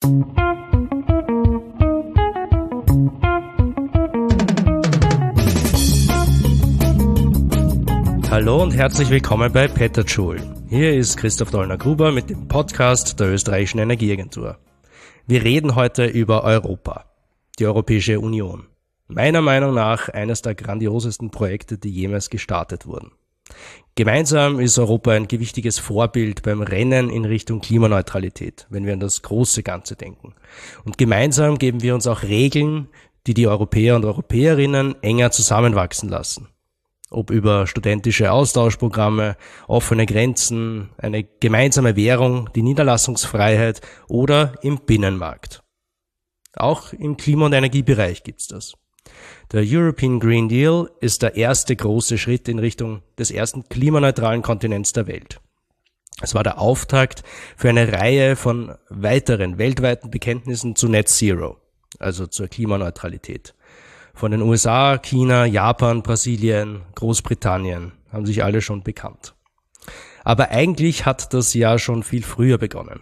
Hallo und herzlich willkommen bei Petterjoule. Hier ist Christoph Dollner-Gruber mit dem Podcast der Österreichischen Energieagentur. Wir reden heute über Europa, die Europäische Union. Meiner Meinung nach eines der grandiosesten Projekte, die jemals gestartet wurden. Gemeinsam ist Europa ein gewichtiges Vorbild beim Rennen in Richtung Klimaneutralität, wenn wir an das große Ganze denken. Und gemeinsam geben wir uns auch Regeln, die die Europäer und Europäerinnen enger zusammenwachsen lassen. Ob über studentische Austauschprogramme, offene Grenzen, eine gemeinsame Währung, die Niederlassungsfreiheit oder im Binnenmarkt. Auch im Klima- und Energiebereich gibt's das. Der European Green Deal ist der erste große Schritt in Richtung des ersten klimaneutralen Kontinents der Welt. Es war der Auftakt für eine Reihe von weiteren weltweiten Bekenntnissen zu Net Zero, also zur Klimaneutralität. Von den USA, China, Japan, Brasilien, Großbritannien haben sich alle schon bekannt. Aber eigentlich hat das Jahr schon viel früher begonnen,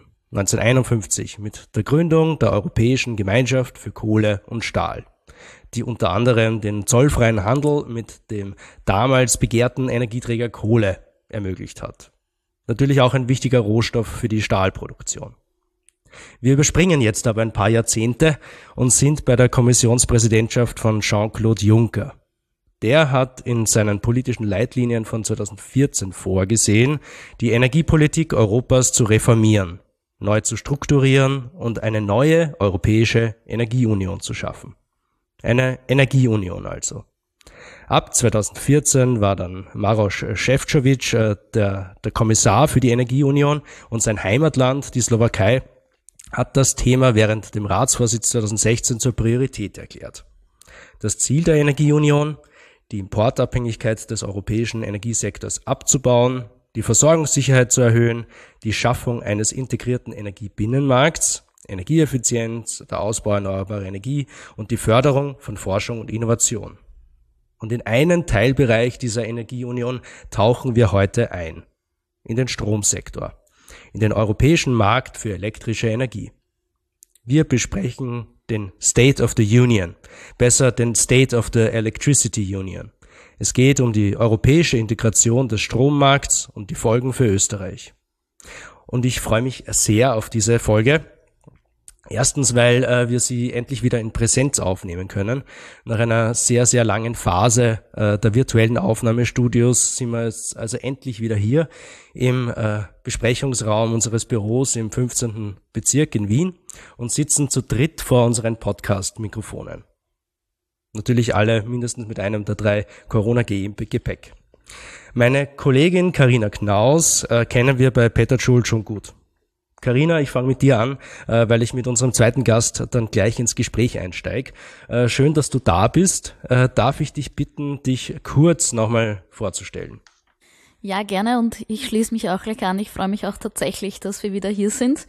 1951, mit der Gründung der Europäischen Gemeinschaft für Kohle und Stahl, die unter anderem den zollfreien Handel mit dem damals begehrten Energieträger Kohle ermöglicht hat. Natürlich auch ein wichtiger Rohstoff für die Stahlproduktion. Wir überspringen jetzt aber ein paar Jahrzehnte und sind bei der Kommissionspräsidentschaft von Jean-Claude Juncker. Der hat in seinen politischen Leitlinien von 2014 vorgesehen, die Energiepolitik Europas zu reformieren, neu zu strukturieren und eine neue europäische Energieunion zu schaffen. Eine Energieunion also. Ab 2014 war dann Maroš Šefčovič der Kommissar für die Energieunion und sein Heimatland, die Slowakei, hat das Thema während dem Ratsvorsitz 2016 zur Priorität erklärt. Das Ziel der Energieunion, die Importabhängigkeit des europäischen Energiesektors abzubauen, die Versorgungssicherheit zu erhöhen, die Schaffung eines integrierten Energiebinnenmarkts, Energieeffizienz, der Ausbau erneuerbarer Energie und die Förderung von Forschung und Innovation. Und in einen Teilbereich dieser Energieunion tauchen wir heute ein, in den Stromsektor, in den europäischen Markt für elektrische Energie. Wir besprechen den State of the Union, besser den State of the Electricity Union. Es geht um die europäische Integration des Strommarkts und die Folgen für Österreich. Und ich freue mich sehr auf diese Folge. Erstens, weil wir sie endlich wieder in Präsenz aufnehmen können. Nach einer sehr, sehr langen Phase der virtuellen Aufnahmestudios sind wir jetzt also endlich wieder hier im Besprechungsraum unseres Büros im 15. Bezirk in Wien und sitzen zu dritt vor unseren Podcast-Mikrofonen. Natürlich alle mindestens mit einem der 3 Corona-G im Gepäck. Meine Kollegin Carina Knaus kennen wir bei Petterjoule schon gut. Carina, ich fange mit dir an, weil ich mit unserem zweiten Gast dann gleich ins Gespräch einsteige. Schön, dass du da bist. Darf ich dich bitten, dich kurz nochmal vorzustellen? Ja, gerne, und ich schließe mich auch gleich an. Ich freue mich auch tatsächlich, dass wir wieder hier sind.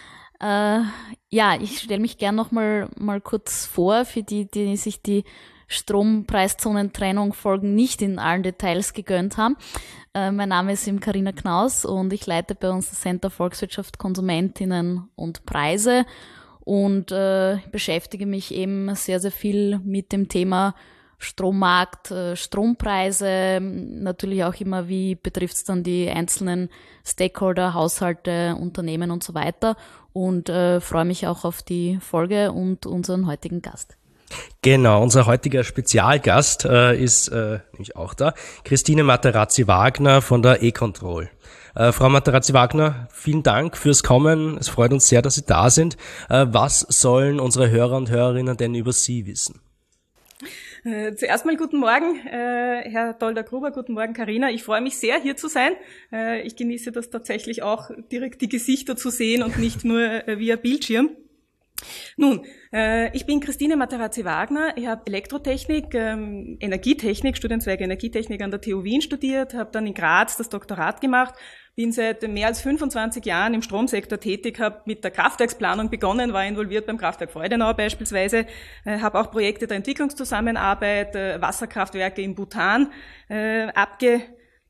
Ich stelle mich gern nochmal kurz vor, für die sich die Strompreiszonentrennung-Folgen nicht in allen Details gegönnt haben. Mein Name ist Carina Knaus und ich leite bei uns das Center Volkswirtschaft, Konsumentinnen und Preise und beschäftige mich eben sehr, sehr viel mit dem Thema Strommarkt, Strompreise, natürlich auch immer, wie betrifft es dann die einzelnen Stakeholder, Haushalte, Unternehmen und so weiter, und freue mich auch auf die Folge und unseren heutigen Gast. Genau, unser heutiger Spezialgast ist nämlich auch da, Christine Materazzi-Wagner von der E-Control. Frau Materazzi-Wagner, vielen Dank fürs Kommen. Es freut uns sehr, dass Sie da sind. Was sollen unsere Hörer und Hörerinnen denn über Sie wissen? Zuerst mal guten Morgen, Herr Dollner-Gruber, guten Morgen, Carina. Ich freue mich sehr, hier zu sein. Ich genieße das tatsächlich auch, direkt die Gesichter zu sehen und nicht nur via Bildschirm. Nun, ich bin Christine Materazzi-Wagner. Ich habe Elektrotechnik, Energietechnik, Studienzweig Energietechnik an der TU Wien studiert, habe dann in Graz das Doktorat gemacht, bin seit mehr als 25 Jahren im Stromsektor tätig, habe mit der Kraftwerksplanung begonnen, war involviert beim Kraftwerk Freudenau beispielsweise, habe auch Projekte der Entwicklungszusammenarbeit, Wasserkraftwerke in Bhutan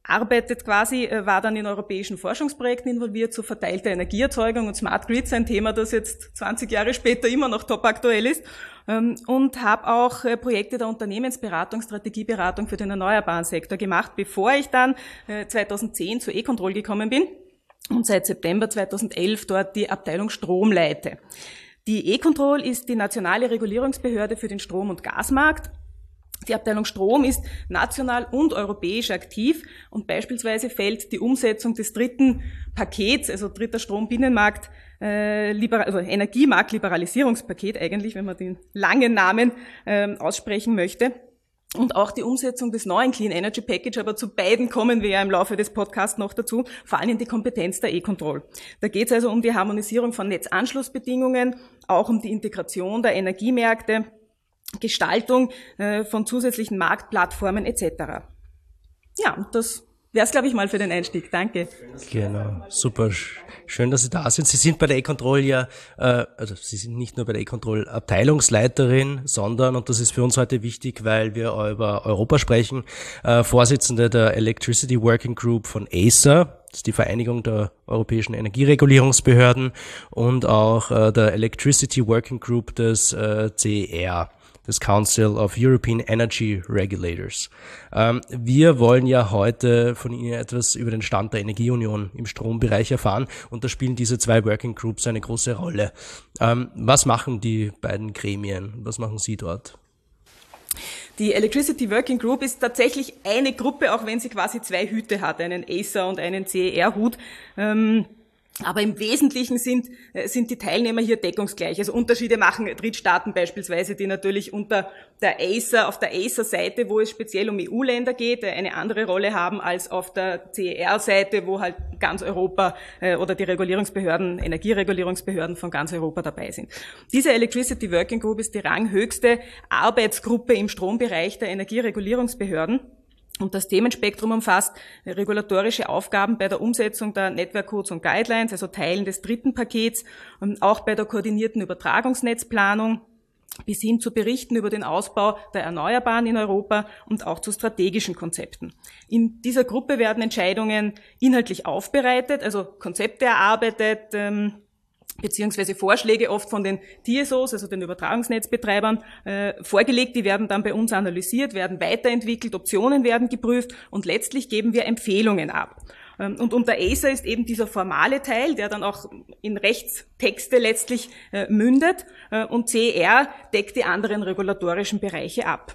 arbeitet quasi, war dann in europäischen Forschungsprojekten involviert zu verteilter Energieerzeugung und Smart Grids, ein Thema, das jetzt 20 Jahre später immer noch top aktuell ist, und habe auch Projekte der Unternehmensberatung, Strategieberatung für den erneuerbaren Sektor gemacht, bevor ich dann 2010 zu E-Control gekommen bin und seit September 2011 dort die Abteilung Strom leite. Die E-Control ist die nationale Regulierungsbehörde für den Strom- und Gasmarkt. Die Abteilung Strom ist national und europäisch aktiv und beispielsweise fällt die Umsetzung des dritten Pakets, also dritter Strombinnenmarkt, also Energiemarktliberalisierungspaket eigentlich, wenn man den langen Namen aussprechen möchte. Und auch die Umsetzung des neuen Clean Energy Package, aber zu beiden kommen wir ja im Laufe des Podcasts noch dazu, fallen in die Kompetenz der E-Control. Da geht es also um die Harmonisierung von Netzanschlussbedingungen, auch um die Integration der Energiemärkte, Gestaltung von zusätzlichen Marktplattformen etc. Ja, und das wäre es, glaube ich, mal für den Einstieg. Danke. Genau, super. Schön, dass Sie da sind. Sie sind bei der E-Control ja, also Sie sind nicht nur bei der E-Control Abteilungsleiterin, sondern, und das ist für uns heute wichtig, weil wir über Europa sprechen, Vorsitzende der Electricity Working Group von ACER, das ist die Vereinigung der europäischen Energieregulierungsbehörden, und auch der Electricity Working Group des CER, des Council of European Energy Regulators. Wir wollen ja heute von Ihnen etwas über den Stand der Energieunion im Strombereich erfahren, und da spielen diese zwei Working Groups eine große Rolle. Was machen die beiden Gremien? Was machen Sie dort? Die Electricity Working Group ist tatsächlich eine Gruppe, auch wenn sie quasi zwei Hüte hat, einen ACER und einen CER-Hut. Aber im Wesentlichen sind die Teilnehmer hier deckungsgleich. Also Unterschiede machen Drittstaaten beispielsweise, die natürlich unter der ACER, auf der ACER-Seite, wo es speziell um EU-Länder geht, eine andere Rolle haben als auf der CER-Seite, wo halt ganz Europa oder die Regulierungsbehörden, Energieregulierungsbehörden von ganz Europa dabei sind. Diese Electricity Working Group ist die ranghöchste Arbeitsgruppe im Strombereich der Energieregulierungsbehörden. Und das Themenspektrum umfasst regulatorische Aufgaben bei der Umsetzung der Network Codes und Guidelines, also Teilen des dritten Pakets, und auch bei der koordinierten Übertragungsnetzplanung bis hin zu Berichten über den Ausbau der Erneuerbaren in Europa und auch zu strategischen Konzepten. In dieser Gruppe werden Entscheidungen inhaltlich aufbereitet, also Konzepte erarbeitet, beziehungsweise Vorschläge oft von den TSOs, also den Übertragungsnetzbetreibern, vorgelegt. Die werden dann bei uns analysiert, werden weiterentwickelt, Optionen werden geprüft und letztlich geben wir Empfehlungen ab. Und unter ACER ist eben dieser formale Teil, der dann auch in Rechtstexte letztlich mündet, und CER deckt die anderen regulatorischen Bereiche ab.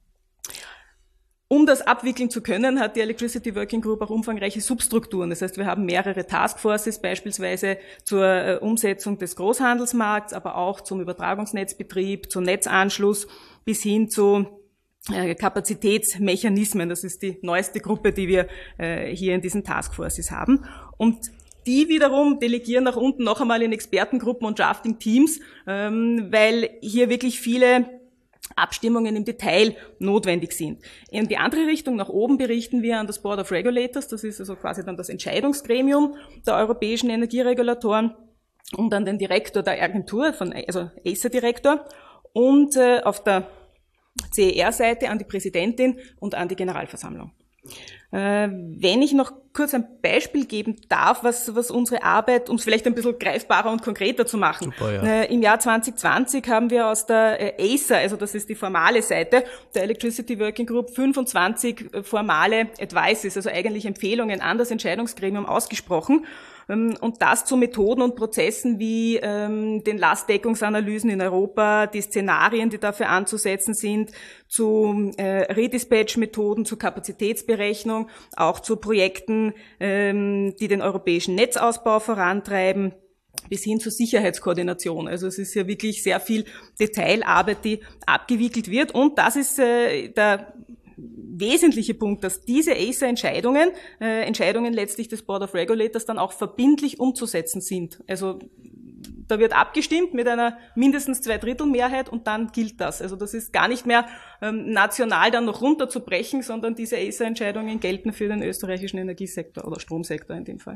Um das abwickeln zu können, hat die Electricity Working Group auch umfangreiche Substrukturen. Das heißt, wir haben mehrere Taskforces, beispielsweise zur Umsetzung des Großhandelsmarkts, aber auch zum Übertragungsnetzbetrieb, zum Netzanschluss bis hin zu Kapazitätsmechanismen. Das ist die neueste Gruppe, die wir hier in diesen Taskforces haben. Und die wiederum delegieren nach unten noch einmal in Expertengruppen und Drafting-Teams, weil hier wirklich viele Abstimmungen im Detail notwendig sind. In die andere Richtung, nach oben, berichten wir an das Board of Regulators, das ist also quasi dann das Entscheidungsgremium der europäischen Energieregulatoren, und an den Direktor der Agentur, also ACER-Direktor, und auf der CER-Seite an die Präsidentin und an die Generalversammlung. Wenn ich noch kurz ein Beispiel geben darf, was unsere Arbeit, um es vielleicht ein bisschen greifbarer und konkreter zu machen. Super, ja. Im Jahr 2020 haben wir aus der ACER, also das ist die formale Seite der Electricity Working Group, 25 formale Advices, also eigentlich Empfehlungen an das Entscheidungsgremium ausgesprochen. Und das zu Methoden und Prozessen wie den Lastdeckungsanalysen in Europa, die Szenarien, die dafür anzusetzen sind, zu Redispatch-Methoden, zu Kapazitätsberechnung, auch zu Projekten, die den europäischen Netzausbau vorantreiben, bis hin zur Sicherheitskoordination. Also es ist ja wirklich sehr viel Detailarbeit, die abgewickelt wird. Und das ist der wesentliche Punkt, dass diese ACER-Entscheidungen letztlich des Board of Regulators dann auch verbindlich umzusetzen sind. Also da wird abgestimmt mit einer mindestens 2/3 und dann gilt das. Also das ist gar nicht mehr national dann noch runterzubrechen, sondern diese ACER-Entscheidungen gelten für den österreichischen Energiesektor oder Stromsektor in dem Fall.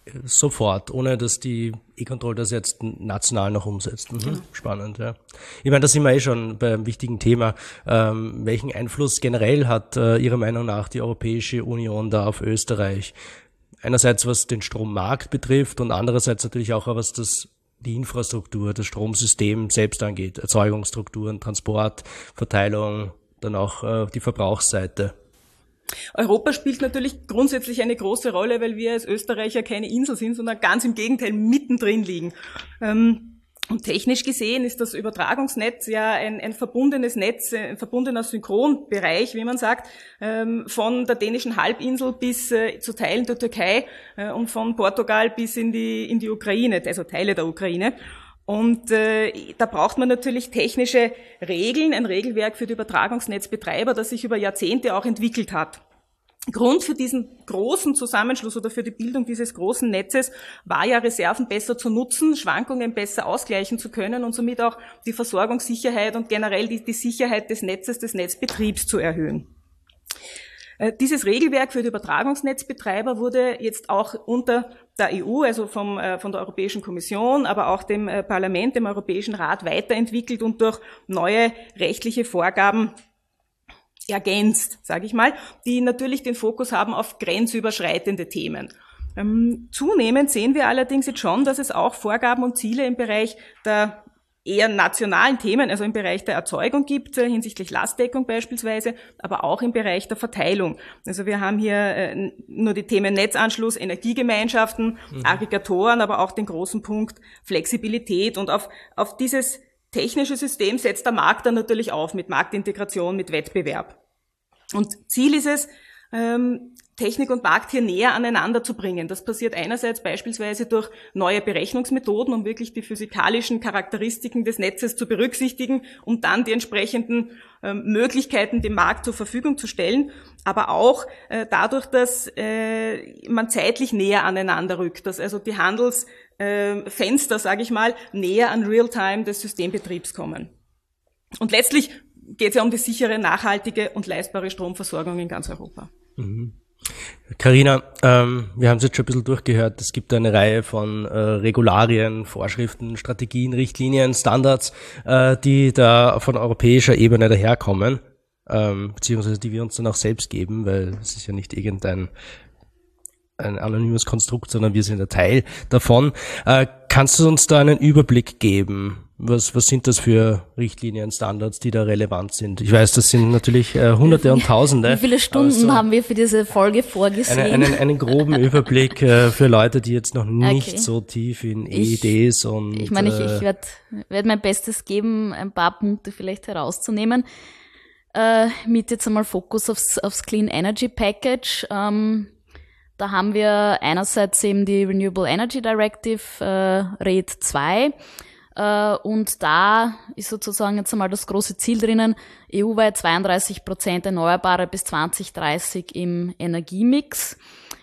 sofort, ohne dass die E-Control das jetzt national noch umsetzt. Spannend, ja. Ich meine, da sind wir schon beim wichtigen Thema. Welchen Einfluss generell hat Ihrer Meinung nach die Europäische Union da auf Österreich? Einerseits was den Strommarkt betrifft und andererseits natürlich auch was die Infrastruktur, das Stromsystem selbst angeht. Erzeugungsstrukturen, Transport, Verteilung, dann auch die Verbrauchsseite. Europa spielt natürlich grundsätzlich eine große Rolle, weil wir als Österreicher keine Insel sind, sondern ganz im Gegenteil mittendrin liegen. Und technisch gesehen ist das Übertragungsnetz ja ein verbundenes Netz, ein verbundener Synchronbereich, wie man sagt, von der dänischen Halbinsel bis zu Teilen der Türkei und von Portugal bis in die Ukraine, also Teile der Ukraine. Und da braucht man natürlich technische Regeln, ein Regelwerk für die Übertragungsnetzbetreiber, das sich über Jahrzehnte auch entwickelt hat. Grund für diesen großen Zusammenschluss oder für die Bildung dieses großen Netzes war ja, Reserven besser zu nutzen, Schwankungen besser ausgleichen zu können und somit auch die Versorgungssicherheit und generell die Sicherheit des Netzes, des Netzbetriebs zu erhöhen. Dieses Regelwerk für die Übertragungsnetzbetreiber wurde jetzt auch unter der EU, also von der Europäischen Kommission, aber auch dem Parlament, dem Europäischen Rat weiterentwickelt und durch neue rechtliche Vorgaben ergänzt, sage ich mal, die natürlich den Fokus haben auf grenzüberschreitende Themen. Zunehmend sehen wir allerdings jetzt schon, dass es auch Vorgaben und Ziele im Bereich der eher nationalen Themen, also im Bereich der Erzeugung gibt, hinsichtlich Lastdeckung beispielsweise, aber auch im Bereich der Verteilung. Also wir haben hier nur die Themen Netzanschluss, Energiegemeinschaften, Aggregatoren, aber auch den großen Punkt Flexibilität. Und auf dieses technische System setzt der Markt dann natürlich auf mit Marktintegration, mit Wettbewerb. Und Ziel ist es, Technik und Markt hier näher aneinander zu bringen. Das passiert einerseits beispielsweise durch neue Berechnungsmethoden, um wirklich die physikalischen Charakteristiken des Netzes zu berücksichtigen, um dann die entsprechenden Möglichkeiten dem Markt zur Verfügung zu stellen, aber auch dadurch, dass man zeitlich näher aneinander rückt, dass also die Handelsfenster, sage ich mal, näher an Realtime des Systembetriebs kommen. Und letztlich geht es ja um die sichere, nachhaltige und leistbare Stromversorgung in ganz Europa. Carina, wir haben es jetzt schon ein bisschen durchgehört. Es gibt eine Reihe von Regularien, Vorschriften, Strategien, Richtlinien, Standards, die da von europäischer Ebene daherkommen, beziehungsweise die wir uns dann auch selbst geben, weil es ist ja nicht irgendein anonymes Konstrukt, sondern wir sind ein Teil davon. Kannst du uns da einen Überblick geben? Was sind das für Richtlinien, Standards, die da relevant sind? Ich weiß, das sind natürlich Hunderte und Tausende. Wie viele Stunden haben wir für diese Folge vorgesehen? Einen groben Überblick für Leute, die jetzt noch nicht so tief in EEDs und... Ich meine, ich werd mein Bestes geben, ein paar Punkte vielleicht herauszunehmen. Mit jetzt einmal Fokus aufs Clean Energy Package. Da haben wir einerseits eben die Renewable Energy Directive, RED 2, und da ist sozusagen jetzt einmal das große Ziel drinnen, EU-weit 32% Erneuerbare bis 2030 im Energiemix.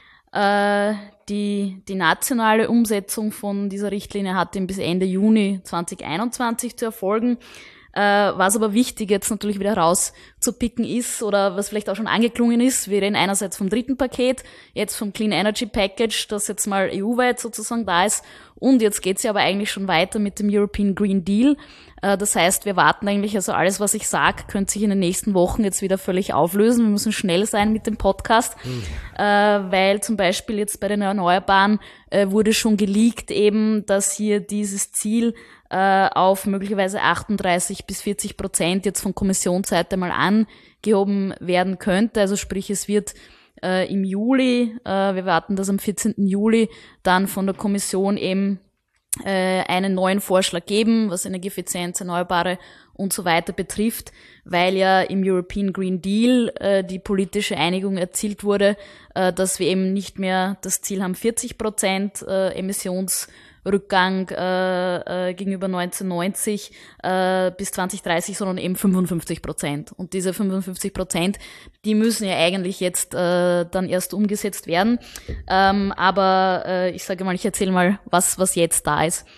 Die nationale Umsetzung von dieser Richtlinie hat eben bis Ende Juni 2021 zu erfolgen. Was aber wichtig jetzt natürlich wieder rauszupicken ist oder was vielleicht auch schon angeklungen ist, wir reden einerseits vom dritten Paket, jetzt vom Clean Energy Package, das jetzt mal EU-weit sozusagen da ist, und jetzt geht's ja aber eigentlich schon weiter mit dem European Green Deal. Das heißt, wir warten eigentlich, also alles, was ich sage, könnte sich in den nächsten Wochen jetzt wieder völlig auflösen. Wir müssen schnell sein mit dem Podcast, weil zum Beispiel jetzt bei den Erneuerbaren wurde schon geleakt eben, dass hier dieses Ziel auf möglicherweise 38-40% jetzt von Kommissionsseite mal angehoben werden könnte. Also sprich, es wird im Juli, wir warten das am 14. Juli, dann von der Kommission eben einen neuen Vorschlag geben, was Energieeffizienz, Erneuerbare und so weiter betrifft, weil ja im European Green Deal die politische Einigung erzielt wurde, dass wir eben nicht mehr das Ziel haben, 40% Emissionsrückgang gegenüber 1990 bis 2030, sondern eben 55%. Und diese 55%, die müssen ja eigentlich jetzt dann erst umgesetzt werden. Aber ich sage mal, ich erzähle mal, was jetzt da ist.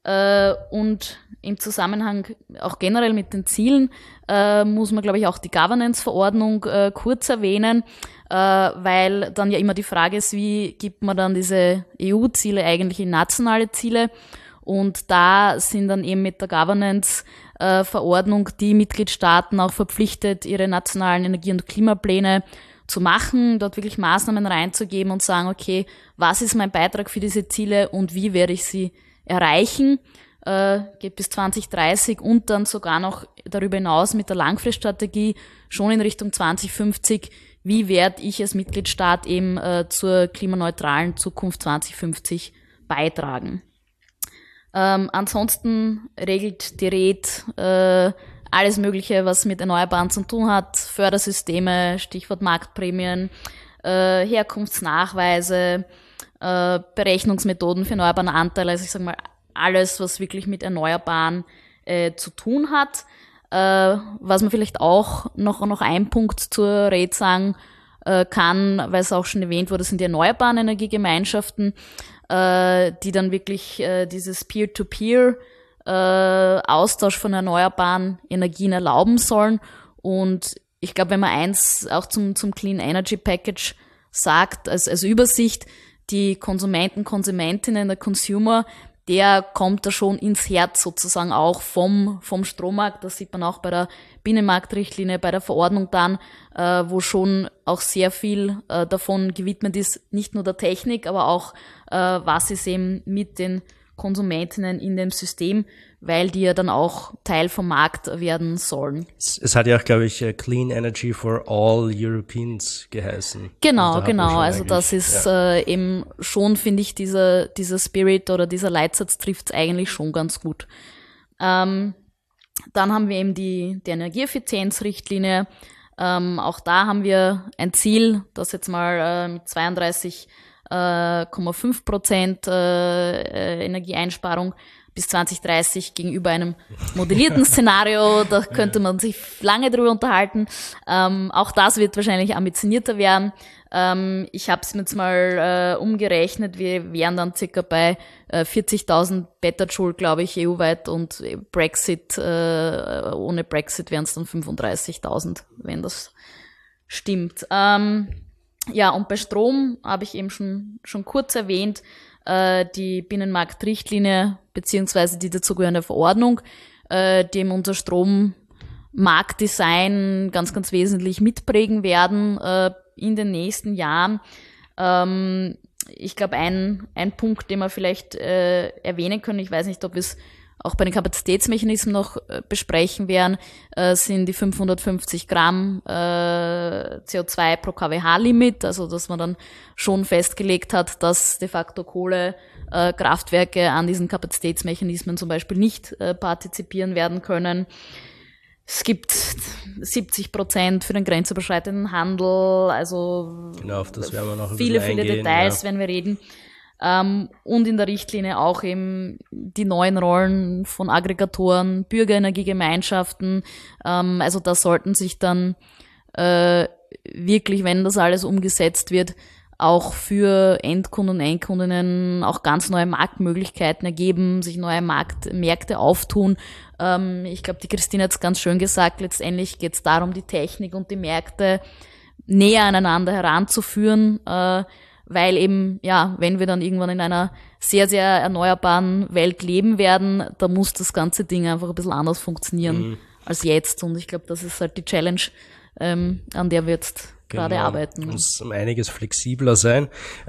Und im Zusammenhang auch generell mit den Zielen muss man, glaube ich, auch die Governance-Verordnung kurz erwähnen, weil dann ja immer die Frage ist, wie gibt man dann diese EU-Ziele eigentlich in nationale Ziele? Und da sind dann eben mit der Governance-Verordnung die Mitgliedstaaten auch verpflichtet, ihre nationalen Energie- und Klimapläne zu machen, dort wirklich Maßnahmen reinzugeben und sagen, okay, was ist mein Beitrag für diese Ziele und wie werde ich sie erreichen? Geht bis 2030 und dann sogar noch darüber hinaus mit der Langfriststrategie schon in Richtung 2050. Wie werde ich als Mitgliedstaat eben zur klimaneutralen Zukunft 2050 beitragen? Ansonsten regelt die RED alles Mögliche, was mit Erneuerbaren zu tun hat, Fördersysteme, Stichwort Marktprämien, Herkunftsnachweise, Berechnungsmethoden für erneuerbaren Anteil, also ich sage mal alles, was wirklich mit Erneuerbaren zu tun hat. Was man vielleicht auch noch ein Punkt zur RED sagen kann, weil es auch schon erwähnt wurde, sind die erneuerbaren Energiegemeinschaften, die dann wirklich dieses Peer-to-Peer Austausch von erneuerbaren Energien erlauben sollen. Und ich glaube, wenn man eins auch zum Clean Energy Package sagt, als Übersicht, die Konsumentinnen, der Consumer, der kommt da schon ins Herz sozusagen auch vom Strommarkt. Das sieht man auch bei der Binnenmarktrichtlinie, bei der Verordnung dann, wo schon auch sehr viel davon gewidmet ist, nicht nur der Technik, aber auch was ist eben mit den Konsumentinnen in dem System, weil die ja dann auch Teil vom Markt werden sollen. Es hat ja auch, glaube ich, Clean Energy for All Europeans geheißen. Genau. Also das ist eben schon, finde ich, dieser Spirit oder dieser Leitsatz trifft es eigentlich schon ganz gut. Dann haben wir eben die Energieeffizienzrichtlinie. Auch da haben wir ein Ziel, das jetzt mal mit 32,5% Energieeinsparung bis 2030 gegenüber einem modellierten Szenario, da könnte man sich lange drüber unterhalten. Auch das wird wahrscheinlich ambitionierter werden. Ich habe es mir jetzt mal umgerechnet, wir wären dann circa bei 40.000 Petajoule, glaube ich, EU-weit, und Brexit, ohne Brexit wären es dann 35.000, wenn das stimmt. Ja, und bei Strom habe ich eben schon kurz erwähnt, die Binnenmarktrichtlinie beziehungsweise die dazugehörende Verordnung, die eben unser Strommarktdesign ganz, ganz wesentlich mitprägen werden in den nächsten Jahren. Ich glaube, ein Punkt, den wir vielleicht erwähnen können, ich weiß nicht, ob wir es auch bei den Kapazitätsmechanismen noch besprechen werden, sind die 550 Gramm CO2 pro kWh-Limit, also dass man dann schon festgelegt hat, dass de facto Kohlekraftwerke an diesen Kapazitätsmechanismen zum Beispiel nicht partizipieren werden können. Es gibt 70% für den grenzüberschreitenden Handel, also genau, auf das werden wir noch viele eingehen, Details, wenn wir reden. Und in der Richtlinie auch eben die neuen Rollen von Aggregatoren, Bürgerenergiegemeinschaften. Also da sollten sich dann wirklich, wenn das alles umgesetzt wird, auch für Endkunden und Endkundinnen auch ganz neue Marktmöglichkeiten ergeben, sich neue Märkte auftun. Ich glaube, die Christine hat es ganz schön gesagt, letztendlich geht es darum, die Technik und die Märkte näher aneinander heranzuführen, weil eben, ja, wenn wir dann irgendwann in einer sehr, sehr erneuerbaren Welt leben werden, da muss das ganze Ding einfach ein bisschen anders funktionieren als jetzt. Und ich glaube, das ist halt die Challenge, an der wir jetzt gerade arbeiten. Muss um einiges flexibler sein.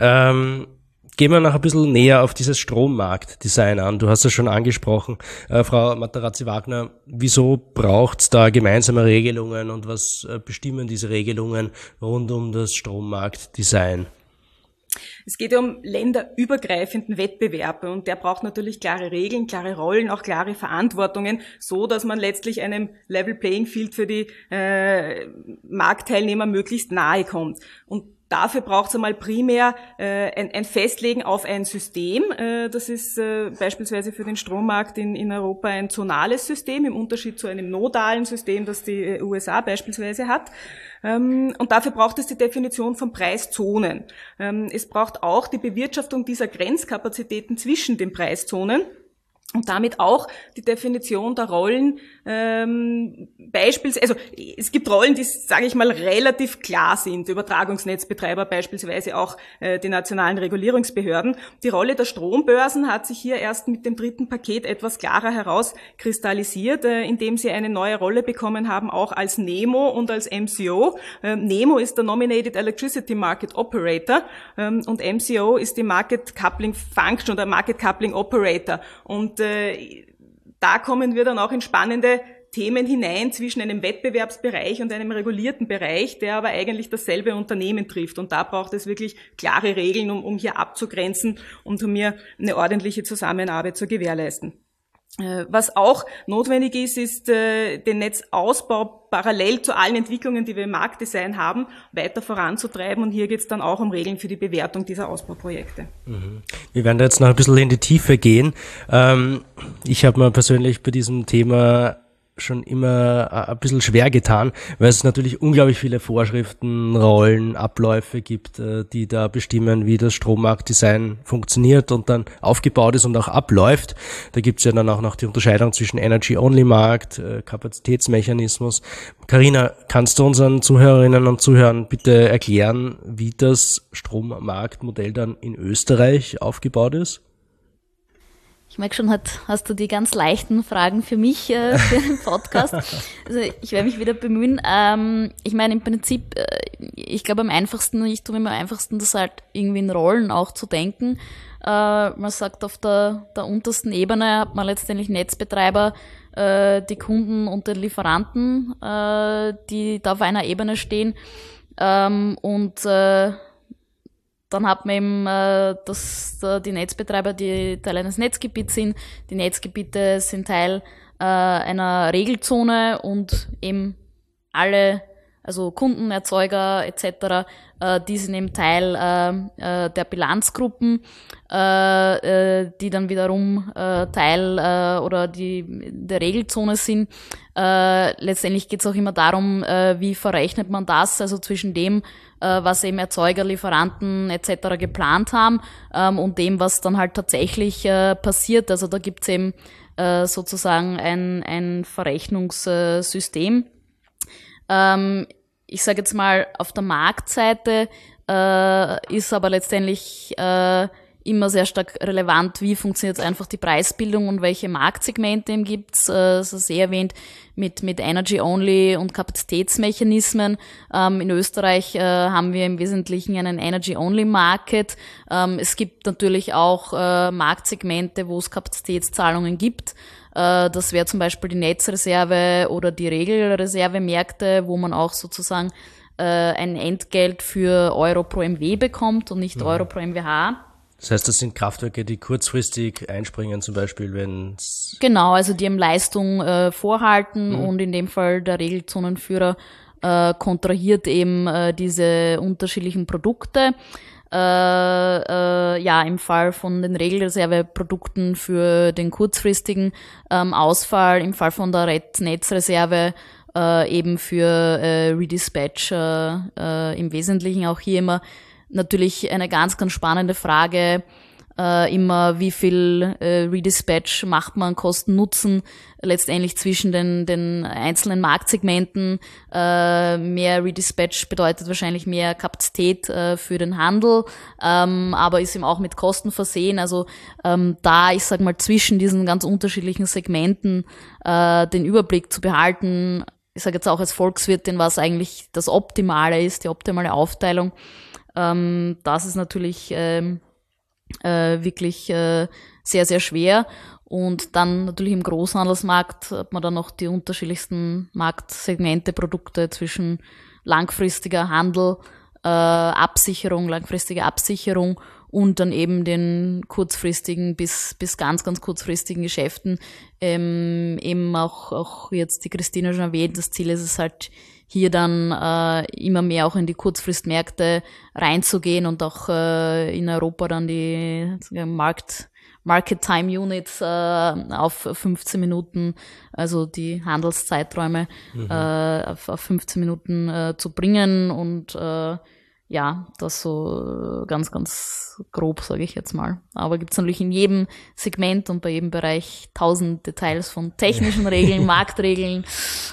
Gehen wir noch ein bisschen näher auf dieses Strommarktdesign an. Du hast es schon angesprochen, Frau Materazzi-Wagner. Wieso braucht's da gemeinsame Regelungen und was bestimmen diese Regelungen rund um das Strommarktdesign? Es geht ja um länderübergreifenden Wettbewerb und der braucht natürlich klare Regeln, klare Rollen, auch klare Verantwortungen, so dass man letztlich einem Level Playing Field für die Marktteilnehmer möglichst nahe kommt. Und dafür braucht es einmal primär ein Festlegen auf ein System. Das ist beispielsweise für den Strommarkt in Europa ein zonales System, im Unterschied zu einem nodalen System, das die USA beispielsweise hat. Und dafür braucht es die Definition von Preiszonen. Es braucht auch die Bewirtschaftung dieser Grenzkapazitäten zwischen den Preiszonen. Und damit auch die Definition der Rollen, also es gibt Rollen, die, sage ich mal, relativ klar sind. Übertragungsnetzbetreiber beispielsweise, auch die nationalen Regulierungsbehörden. Die Rolle der Strombörsen hat sich hier erst mit dem 3. Paket etwas klarer herauskristallisiert, indem sie eine neue Rolle bekommen haben, auch als NEMO und als MCO. NEMO ist der Nominated Electricity Market Operator und MCO ist die Market Coupling Function oder Market Coupling Operator. Und da kommen wir dann auch in spannende Themen hinein zwischen einem Wettbewerbsbereich und einem regulierten Bereich, der aber eigentlich dasselbe Unternehmen trifft. Und da braucht es wirklich klare Regeln, um hier abzugrenzen und um hier eine ordentliche Zusammenarbeit zu gewährleisten. Was auch notwendig ist, den Netzausbau parallel zu allen Entwicklungen, die wir im Marktdesign haben, weiter voranzutreiben. Und hier geht es dann auch um Regeln für die Bewertung dieser Ausbauprojekte. Wir werden da jetzt noch ein bisschen in die Tiefe gehen. Ich habe mir persönlich bei diesem Thema schon immer ein bisschen schwer getan, weil es natürlich unglaublich viele Vorschriften, Rollen, Abläufe gibt, die da bestimmen, wie das Strommarktdesign funktioniert und dann aufgebaut ist und auch abläuft. Da gibt es ja dann auch noch die Unterscheidung zwischen Energy-Only-Markt, Kapazitätsmechanismus. Carina, kannst du unseren Zuhörerinnen und Zuhörern bitte erklären, wie das Strommarktmodell dann in Österreich aufgebaut ist? Ich merke schon, hast du die ganz leichten Fragen für mich, für den Podcast. Also ich werde mich wieder bemühen. Ich meine, im Prinzip, ich glaube ich tue mir am einfachsten, das halt irgendwie in Rollen auch zu denken. Man sagt, auf der untersten Ebene hat man letztendlich Netzbetreiber, die Kunden und den Lieferanten, die da auf einer Ebene stehen. Dann hat man eben die Netzbetreiber, die Teil eines Netzgebiets sind. Die Netzgebiete sind Teil einer Regelzone und eben alle, also Kunden, Erzeuger etc., die sind eben Teil der Bilanzgruppen, die dann wiederum Teil oder der Regelzone sind. Letztendlich geht es auch immer darum, wie verrechnet man das, also zwischen dem, was eben Erzeuger, Lieferanten etc. geplant haben und dem, was dann halt tatsächlich passiert. Also da gibt's eben sozusagen ein Verrechnungssystem. Ich sage jetzt mal, auf der Marktseite ist aber letztendlich immer sehr stark relevant, wie funktioniert einfach die Preisbildung und welche Marktsegmente eben gibt's. Das ist erwähnt mit Energy Only und Kapazitätsmechanismen. In Österreich haben wir im Wesentlichen einen Energy Only Market. Es gibt natürlich auch Marktsegmente, wo es Kapazitätszahlungen gibt. Das wäre zum Beispiel die Netzreserve oder die Regelreservemärkte, wo man auch sozusagen ein Entgelt für Euro pro MW bekommt und nicht Euro pro MWh. Das heißt, das sind Kraftwerke, die kurzfristig einspringen, zum Beispiel, wenn es... Genau, also die haben Leistung vorhalten und in dem Fall der Regelzonenführer kontrahiert eben diese unterschiedlichen Produkte. Im Fall von den Regelreserveprodukten für den kurzfristigen Ausfall, im Fall von der Netzreserve eben für Redispatch im Wesentlichen auch hier immer natürlich eine ganz, ganz spannende Frage, immer wie viel Redispatch macht man, Kosten-Nutzen letztendlich zwischen den einzelnen Marktsegmenten. Mehr Redispatch bedeutet wahrscheinlich mehr Kapazität für den Handel, aber ist eben auch mit Kosten versehen. Also da, ich sag mal, zwischen diesen ganz unterschiedlichen Segmenten den Überblick zu behalten, ich sage jetzt auch als Volkswirtin, was eigentlich das Optimale ist, die optimale Aufteilung. Das ist natürlich wirklich sehr, sehr schwer. Und dann natürlich im Großhandelsmarkt hat man dann noch die unterschiedlichsten Marktsegmente, Produkte zwischen langfristiger Handel, langfristige Absicherung und dann eben den kurzfristigen bis ganz, ganz kurzfristigen Geschäften. Eben auch jetzt die Christine schon erwähnt, das Ziel ist es halt, hier dann immer mehr auch in die Kurzfristmärkte reinzugehen und auch in Europa dann die Market Time Units auf 15 Minuten, also die Handelszeiträume auf 15 Minuten zu bringen und Ja, das so ganz, ganz grob, sage ich jetzt mal. Aber gibt's natürlich in jedem Segment und bei jedem Bereich 1000 Details von technischen Regeln, Marktregeln.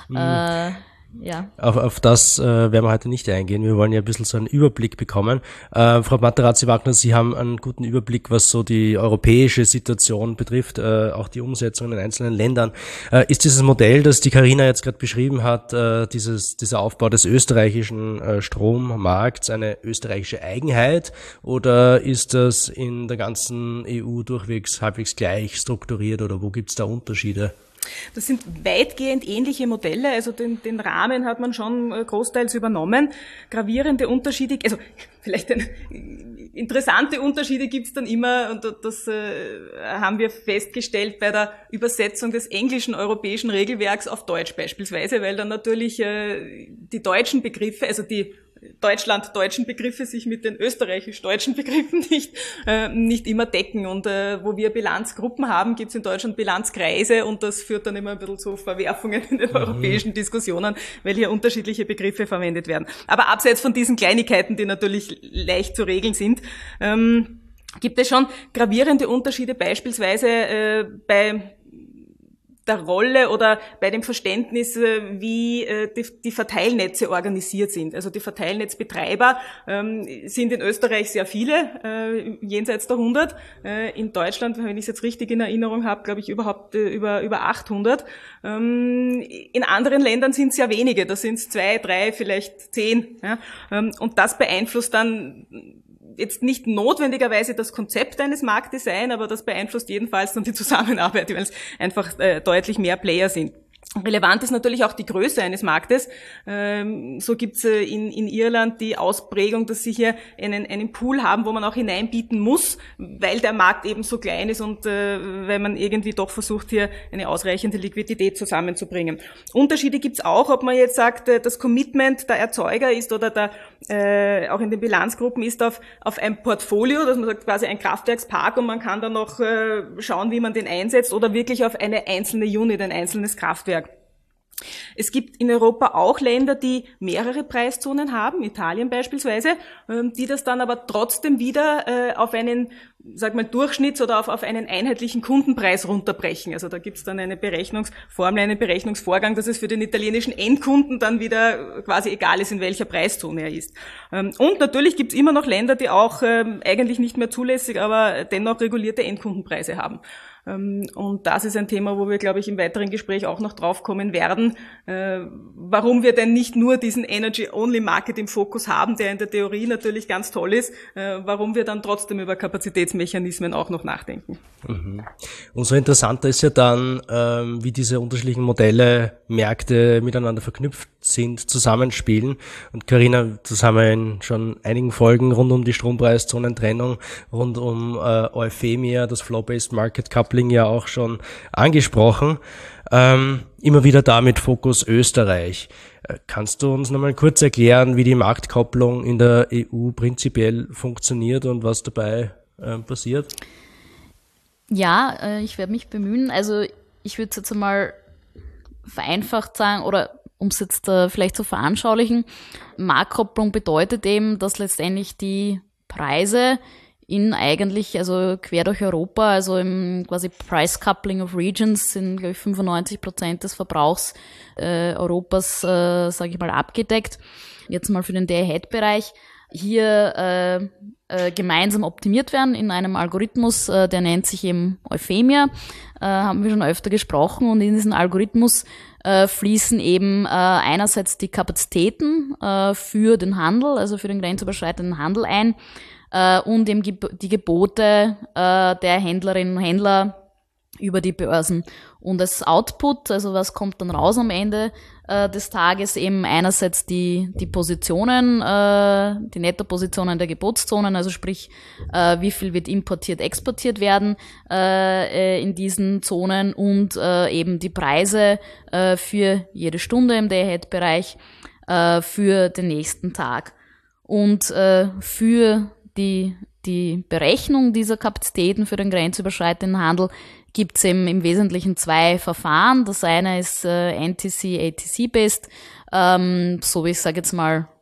Ja. Auf das werden wir heute nicht eingehen. Wir wollen ja ein bisschen so einen Überblick bekommen. Frau Materazzi-Wagner, Sie haben einen guten Überblick, was so die europäische Situation betrifft, auch die Umsetzung in einzelnen Ländern. Ist dieses Modell, das die Carina jetzt gerade beschrieben hat, dieser Aufbau des österreichischen Strommarkts eine österreichische Eigenheit, oder ist das in der ganzen EU durchwegs halbwegs gleich strukturiert, oder wo gibt es da Unterschiede? Das sind weitgehend ähnliche Modelle, also den Rahmen hat man schon großteils übernommen. Gravierende Unterschiede, also vielleicht interessante Unterschiede gibt's dann immer, und das haben wir festgestellt bei der Übersetzung des englischen europäischen Regelwerks auf Deutsch beispielsweise, weil dann natürlich die deutschen Begriffe, also die deutschlanddeutschen Begriffe sich mit den österreichisch-deutschen Begriffen nicht immer decken. Und wo wir Bilanzgruppen haben, gibt es in Deutschland Bilanzkreise, und das führt dann immer ein bisschen zu Verwerfungen in den europäischen Diskussionen, weil hier unterschiedliche Begriffe verwendet werden. Aber abseits von diesen Kleinigkeiten, die natürlich leicht zu regeln sind, gibt es schon gravierende Unterschiede, beispielsweise bei der Rolle oder bei dem Verständnis, wie die Verteilnetze organisiert sind. Also die Verteilnetzbetreiber sind in Österreich sehr viele, jenseits der 100. In Deutschland, wenn ich es jetzt richtig in Erinnerung habe, glaube ich überhaupt über 800. In anderen Ländern sind es ja wenige, da sind es 2, 3, vielleicht 10. Ja? Und das beeinflusst dann jetzt nicht notwendigerweise das Konzept eines Marktdesigns, aber das beeinflusst jedenfalls dann die Zusammenarbeit, weil es einfach deutlich mehr Player sind. Relevant ist natürlich auch die Größe eines Marktes. So gibt's in Irland die Ausprägung, dass sie hier einen Pool haben, wo man auch hineinbieten muss, weil der Markt eben so klein ist und weil man irgendwie doch versucht, hier eine ausreichende Liquidität zusammenzubringen. Unterschiede gibt's auch, ob man jetzt sagt, das Commitment der Erzeuger ist oder auch in den Bilanzgruppen ist auf ein Portfolio, dass man sagt quasi ein Kraftwerkspark, und man kann dann noch schauen, wie man den einsetzt, oder wirklich auf eine einzelne Unit, ein einzelnes Kraftwerk. Es gibt in Europa auch Länder, die mehrere Preiszonen haben, Italien beispielsweise, die das dann aber trotzdem wieder auf einen, sag mal, Durchschnitts- oder auf einen einheitlichen Kundenpreis runterbrechen. Also da gibt's dann eine Berechnungsformel, einen Berechnungsvorgang, dass es für den italienischen Endkunden dann wieder quasi egal ist, in welcher Preiszone er ist. Und natürlich gibt's immer noch Länder, die auch eigentlich nicht mehr zulässig, aber dennoch regulierte Endkundenpreise haben. Und das ist ein Thema, wo wir, glaube ich, im weiteren Gespräch auch noch drauf kommen werden, warum wir denn nicht nur diesen Energy-Only-Market im Fokus haben, der in der Theorie natürlich ganz toll ist, warum wir dann trotzdem über Kapazitätsmechanismen auch noch nachdenken. Mhm. Umso interessanter ist ja dann, wie diese unterschiedlichen Modelle, Märkte miteinander verknüpft sind, zusammenspielen. Und Carina, das haben wir in schon einigen Folgen rund um die Strompreiszonentrennung, rund um Euphemia, das Flow-Based Market Coupling ja auch schon angesprochen. Immer wieder da mit Fokus Österreich. Kannst du uns nochmal kurz erklären, wie die Marktkopplung in der EU prinzipiell funktioniert und was dabei passiert? Ja, ich werde mich bemühen. Also ich würde es jetzt einmal vereinfacht sagen, oder um es jetzt vielleicht zu veranschaulichen, Marktkopplung bedeutet eben, dass letztendlich die Preise in eigentlich, also quer durch Europa, also im quasi Price Coupling of Regions sind, glaube ich, 95% des Verbrauchs Europas, sage ich mal, abgedeckt. Jetzt mal für den Day-Ahead-Bereich. Hier gemeinsam optimiert werden in einem Algorithmus, der nennt sich eben Euphemia, haben wir schon öfter gesprochen, und in diesen Algorithmus fließen eben einerseits die Kapazitäten für den Handel, also für den grenzüberschreitenden Handel ein, und eben die Gebote der Händlerinnen und Händler über die Börsen. Und als Output, also was kommt dann raus am Ende des Tages, eben einerseits die Positionen, die Nettopositionen der Gebotszonen, also sprich, wie viel wird importiert, exportiert werden in diesen Zonen, und eben die Preise für jede Stunde im Day-Ahead-Bereich für den nächsten Tag. Und für die Berechnung dieser Kapazitäten für den grenzüberschreitenden Handel gibt es eben im Wesentlichen zwei Verfahren. Das eine ist NTC, ATC-based, so wie ich sage jetzt mal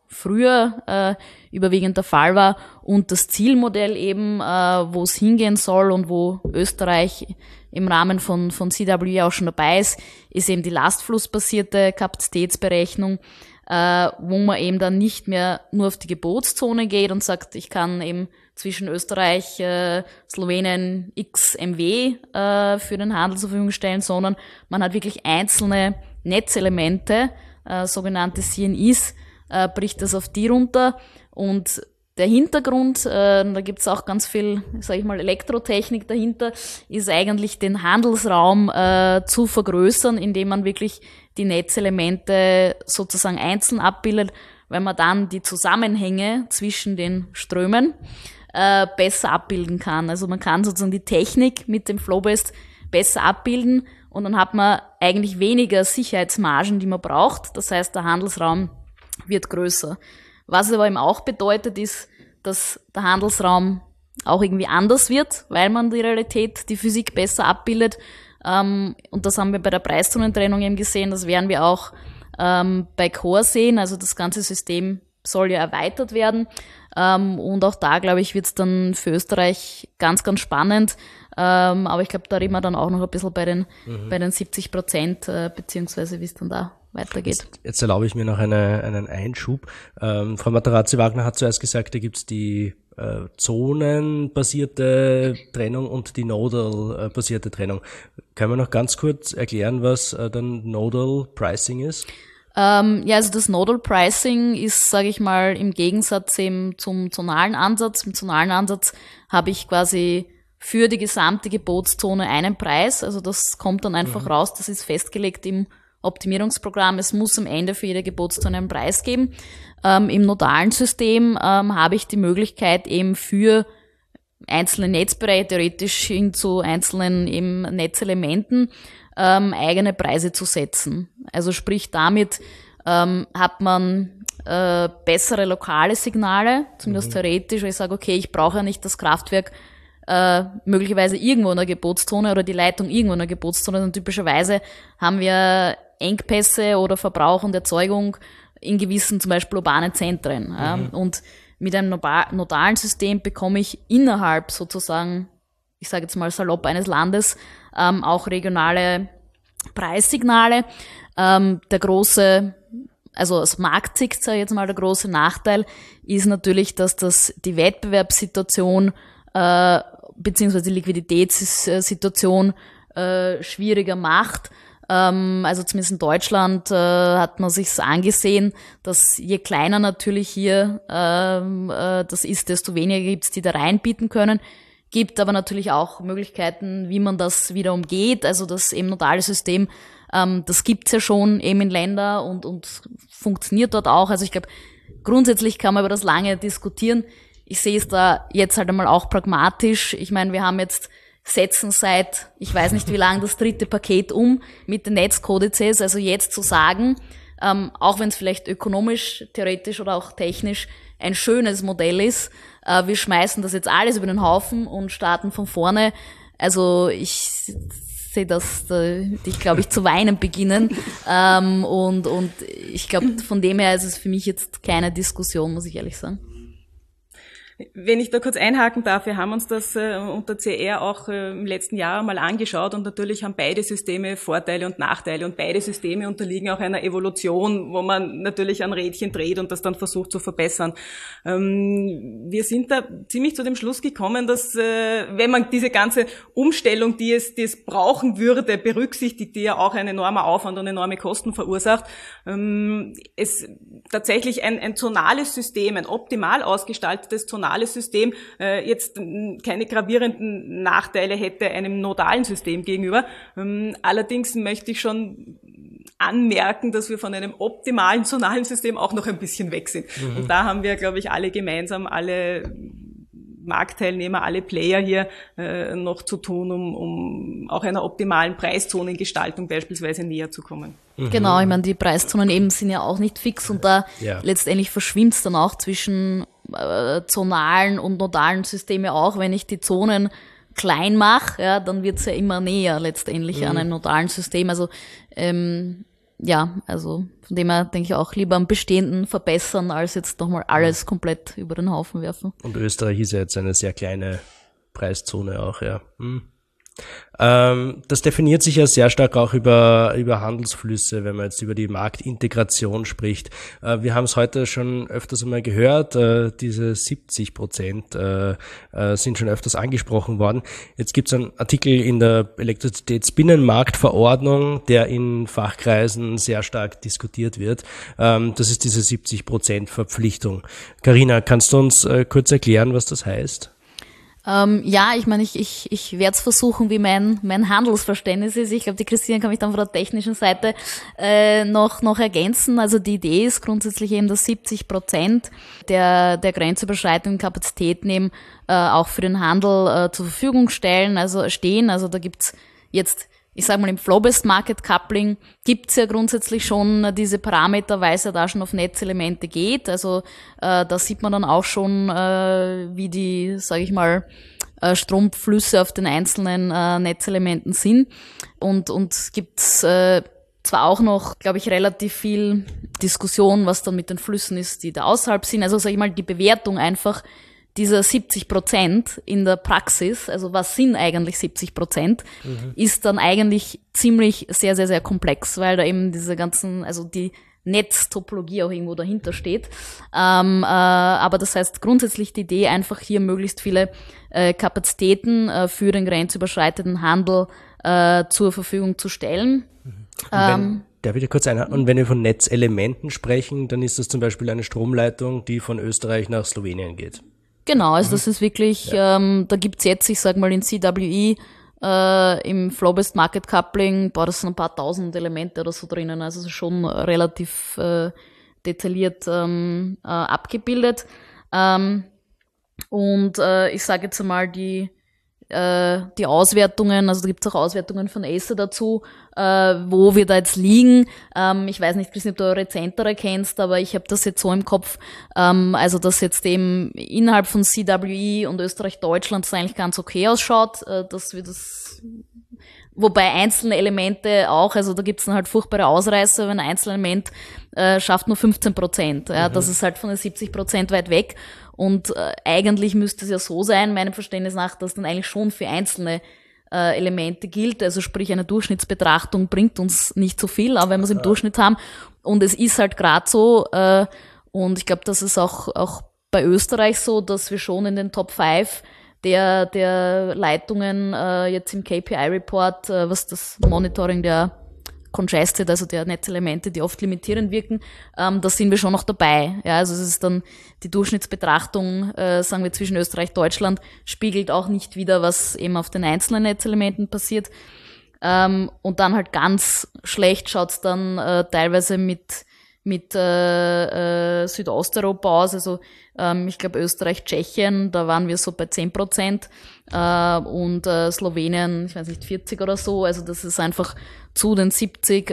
früher überwiegend der Fall war. Und das Zielmodell eben, wo es hingehen soll und wo Österreich im Rahmen von CWE auch schon dabei ist eben die lastflussbasierte Kapazitätsberechnung, wo man eben dann nicht mehr nur auf die Gebotszone geht und sagt, ich kann eben zwischen Österreich, Slowenien x MW für den Handel zur Verfügung stellen, sondern man hat wirklich einzelne Netzelemente, sogenannte CNIs, bricht das auf die runter. Und der Hintergrund, da gibt's auch ganz viel, sage ich mal, Elektrotechnik dahinter, ist eigentlich den Handelsraum zu vergrößern, indem man wirklich die Netzelemente sozusagen einzeln abbildet, weil man dann die Zusammenhänge zwischen den Strömen besser abbilden kann. Also man kann sozusagen die Technik mit dem Flowbest besser abbilden und dann hat man eigentlich weniger Sicherheitsmargen, die man braucht. Das heißt, der Handelsraum wird größer. Was aber eben auch bedeutet, ist, dass der Handelsraum auch irgendwie anders wird, weil man die Realität, die Physik besser abbildet. Und das haben wir bei der Preiszonentrennung eben gesehen, das werden wir auch bei Core sehen. Also das ganze System soll ja erweitert werden. Und auch da, glaube ich, wird es dann für Österreich ganz, ganz spannend. Aber ich glaube, da reden wir dann auch noch ein bisschen bei den 70%, beziehungsweise wie es dann da weitergeht. Jetzt erlaube ich mir noch einen Einschub. Frau Matarazzi-Wagner hat zuerst gesagt, da gibt's die zonenbasierte Trennung und die Nodal-basierte Trennung. Können wir noch ganz kurz erklären, was dann Nodal Pricing ist? Ja, also das Nodal Pricing ist, sage ich mal, im Gegensatz eben zum zonalen Ansatz. Im zonalen Ansatz habe ich quasi für die gesamte Gebotszone einen Preis. Also das kommt dann einfach raus, das ist festgelegt im Optimierungsprogramm. Es muss am Ende für jede Gebotszone einen Preis geben. Im nodalen System habe ich die Möglichkeit eben für einzelne Netzbereiche, theoretisch hin zu einzelnen eben Netzelementen, eigene Preise zu setzen. Also sprich, damit hat man bessere lokale Signale, zumindest theoretisch, weil ich sage, okay, ich brauche ja nicht das Kraftwerk möglicherweise irgendwo in der Gebotszone oder die Leitung irgendwo in der Gebotszone. Und typischerweise haben wir Engpässe oder Verbrauch und Erzeugung in gewissen, zum Beispiel urbanen Zentren. Und mit einem nodalen System bekomme ich innerhalb sozusagen, ich sage jetzt mal salopp, eines Landes auch regionale Preissignale. Der große, also aus Marktsicht, sage ich jetzt mal, der große Nachteil ist natürlich, dass das die Wettbewerbssituation beziehungsweise die Liquiditätssituation schwieriger macht. Also zumindest in Deutschland hat man sich's angesehen, dass je kleiner natürlich hier das ist, desto weniger gibt's, die da reinbieten können. Gibt aber natürlich auch Möglichkeiten, wie man das wieder umgeht. Also das eben nodale System, das gibt's ja schon eben in Ländern und funktioniert dort auch. Also ich glaube, grundsätzlich kann man über das lange diskutieren. Ich sehe es da jetzt halt einmal auch pragmatisch. Ich meine, wir haben jetzt setzen seit, ich weiß nicht wie lange, das 3. Paket mit den Netzkodizes. Also jetzt zu sagen, auch wenn es vielleicht ökonomisch, theoretisch oder auch technisch ein schönes Modell ist, wir schmeißen das jetzt alles über den Haufen und starten von vorne. Also ich sehe das, ich glaube ich zu weinen beginnen. Und ich glaube, von dem her ist es für mich jetzt keine Diskussion, muss ich ehrlich sagen. Wenn ich da kurz einhaken darf, wir haben uns das unter CR auch im letzten Jahr mal angeschaut und natürlich haben beide Systeme Vorteile und Nachteile und beide Systeme unterliegen auch einer Evolution, wo man natürlich ein Rädchen dreht und das dann versucht zu verbessern. Wir sind da ziemlich zu dem Schluss gekommen, dass wenn man diese ganze Umstellung, die es brauchen würde, berücksichtigt, die ja auch einen enormen Aufwand und enorme Kosten verursacht, es tatsächlich ein zonales System, ein optimal ausgestaltetes zonales System jetzt keine gravierenden Nachteile hätte einem nodalen System gegenüber. Allerdings möchte ich schon anmerken, dass wir von einem optimalen zonalen System auch noch ein bisschen weg sind. Und da haben wir, glaube ich, alle gemeinsam, alle Marktteilnehmer, alle Player hier noch zu tun, um auch einer optimalen Preiszonengestaltung beispielsweise näher zu kommen. Genau, ich meine, die Preiszonen eben sind ja auch nicht fix und da letztendlich verschwimmt es dann auch zwischen zonalen und nodalen Systeme auch. Wenn ich die Zonen klein mache, ja, dann wird's ja immer näher letztendlich an einem nodalen System. Also ja, also von dem her denke ich auch lieber am Bestehenden verbessern, als jetzt nochmal alles komplett über den Haufen werfen. Und Österreich ist ja jetzt eine sehr kleine Preiszone auch, ja. Das definiert sich ja sehr stark auch über Handelsflüsse, wenn man jetzt über die Marktintegration spricht. Wir haben es heute schon öfters einmal gehört, diese 70% sind schon öfters angesprochen worden. Jetzt gibt es einen Artikel in der Elektrizitätsbinnenmarktverordnung, der in Fachkreisen sehr stark diskutiert wird. Das ist diese 70% Verpflichtung. Carina, kannst du uns kurz erklären, was das heißt? Ja, ich meine, ich werde es versuchen, wie mein Handelsverständnis ist. Ich glaube, die Christine kann mich dann von der technischen Seite noch ergänzen. Also die Idee ist grundsätzlich eben, dass 70% der grenzüberschreitenden Kapazitäten eben auch für den Handel zur Verfügung stehen. Also da gibt's jetzt, ich sage mal, im Flow-Based Market Coupling gibt's ja grundsätzlich schon diese Parameter, weil es ja da schon auf Netzelemente geht. Also da sieht man dann auch schon, wie die, sage ich mal, Stromflüsse auf den einzelnen Netzelementen sind. Und gibt's zwar auch noch, glaube ich, relativ viel Diskussion, was dann mit den Flüssen ist, die da außerhalb sind. Also sage ich mal, die Bewertung einfach dieser 70% in der Praxis, also was sind eigentlich 70%, ist dann eigentlich ziemlich sehr, sehr, sehr komplex, weil da eben diese ganzen, also die Netztopologie auch irgendwo dahinter steht. Aber das heißt grundsätzlich die Idee, einfach hier möglichst viele Kapazitäten für den grenzüberschreitenden Handel zur Verfügung zu stellen. Darf ich da kurz einhaken? Und wenn wir von Netzelementen sprechen, dann ist das zum Beispiel eine Stromleitung, die von Österreich nach Slowenien geht. Genau, also das ist wirklich, da gibt's jetzt, ich sag mal, in CWE, im Flow-Based Market Coupling, das sind ein paar tausend Elemente oder so drinnen, also es ist schon relativ detailliert abgebildet. Und ich sage jetzt einmal, die Auswertungen, also da gibt's auch Auswertungen von Acer dazu, wo wir da jetzt liegen. Ich weiß nicht, Christine, ob du eure Zentere kennst, aber ich habe das jetzt so im Kopf, also dass jetzt eben innerhalb von CWE und Österreich-Deutschland das eigentlich ganz okay ausschaut, dass wir das, wobei einzelne Elemente auch, also da gibt's dann halt furchtbare Ausreißer, wenn ein Einzelelement schafft nur 15%. Ja, das ist halt von den 70% weit weg. Und eigentlich müsste es ja so sein, meinem Verständnis nach, dass dann eigentlich schon für einzelne Elemente gilt. Also sprich, eine Durchschnittsbetrachtung bringt uns nicht so viel, aber wenn wir es im Durchschnitt haben. Und es ist halt gerade so, und ich glaube, das ist auch bei Österreich so, dass wir schon in den Top 5 der Leitungen jetzt im KPI-Report, was das Monitoring der Congested, also der Netzelemente, die oft limitierend wirken, da sind wir schon noch dabei. Ja, also es ist dann die Durchschnittsbetrachtung, sagen wir, zwischen Österreich und Deutschland, spiegelt auch nicht wider, was eben auf den einzelnen Netzelementen passiert. Und dann halt ganz schlecht schaut's dann teilweise mit Südosteuropa aus, also ich glaube Österreich, Tschechien, da waren wir so bei 10%, und Slowenien, ich weiß nicht, 40 oder so, also das ist einfach zu den 70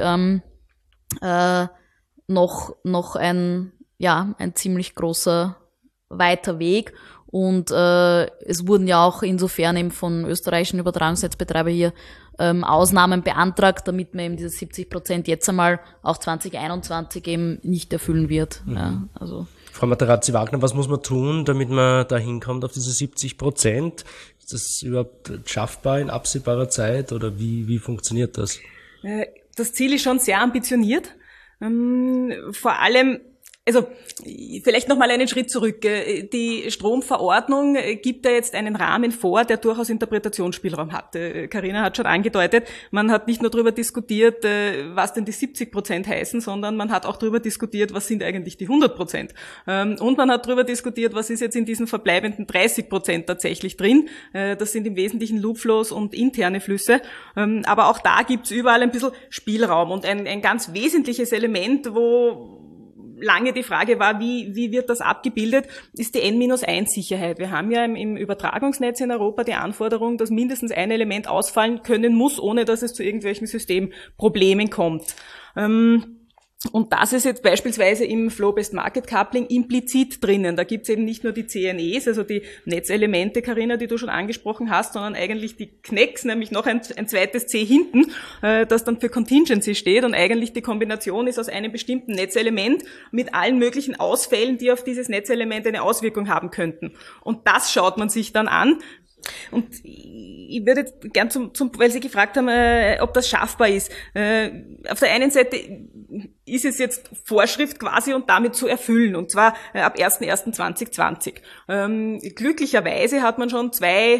noch ein ziemlich großer, weiter Weg. Und es wurden ja auch insofern eben von österreichischen Übertragungsnetzbetreibern hier Ausnahmen beantragt, damit man eben diese 70% jetzt einmal auch 2021 eben nicht erfüllen wird. Ja, also. Frau Materazzi-Wagner, was muss man tun, damit man da hinkommt auf diese 70%? Ist das überhaupt schaffbar in absehbarer Zeit oder wie funktioniert das? Das Ziel ist schon sehr ambitioniert. Vor allem, also vielleicht nochmal einen Schritt zurück. Die Stromverordnung gibt da jetzt einen Rahmen vor, der durchaus Interpretationsspielraum hat. Carina hat schon angedeutet, man hat nicht nur darüber diskutiert, was denn die 70% heißen, sondern man hat auch darüber diskutiert, was sind eigentlich die 100%. Und man hat darüber diskutiert, was ist jetzt in diesen verbleibenden 30% tatsächlich drin. Das sind im Wesentlichen Loopflows und interne Flüsse. Aber auch da gibt's überall ein bisschen Spielraum. Und ein ganz wesentliches Element, wo lange die Frage war, wie wird das abgebildet, ist die N-1-Sicherheit. Wir haben ja im Übertragungsnetz in Europa die Anforderung, dass mindestens ein Element ausfallen können muss, ohne dass es zu irgendwelchen Systemproblemen kommt. Und das ist jetzt beispielsweise im Flow-Based Market Coupling implizit drinnen. Da gibt's eben nicht nur die CNEs, also die Netzelemente, Carina, die du schon angesprochen hast, sondern eigentlich die Knecks, nämlich noch ein zweites C hinten, das dann für Contingency steht. Und eigentlich die Kombination ist aus einem bestimmten Netzelement mit allen möglichen Ausfällen, die auf dieses Netzelement eine Auswirkung haben könnten. Und das schaut man sich dann an. Und ich würde jetzt gern weil Sie gefragt haben, ob das schaffbar ist. Auf der einen Seite ist es jetzt Vorschrift quasi und damit zu erfüllen, und zwar ab 1.1.2020. Glücklicherweise hat man schon 2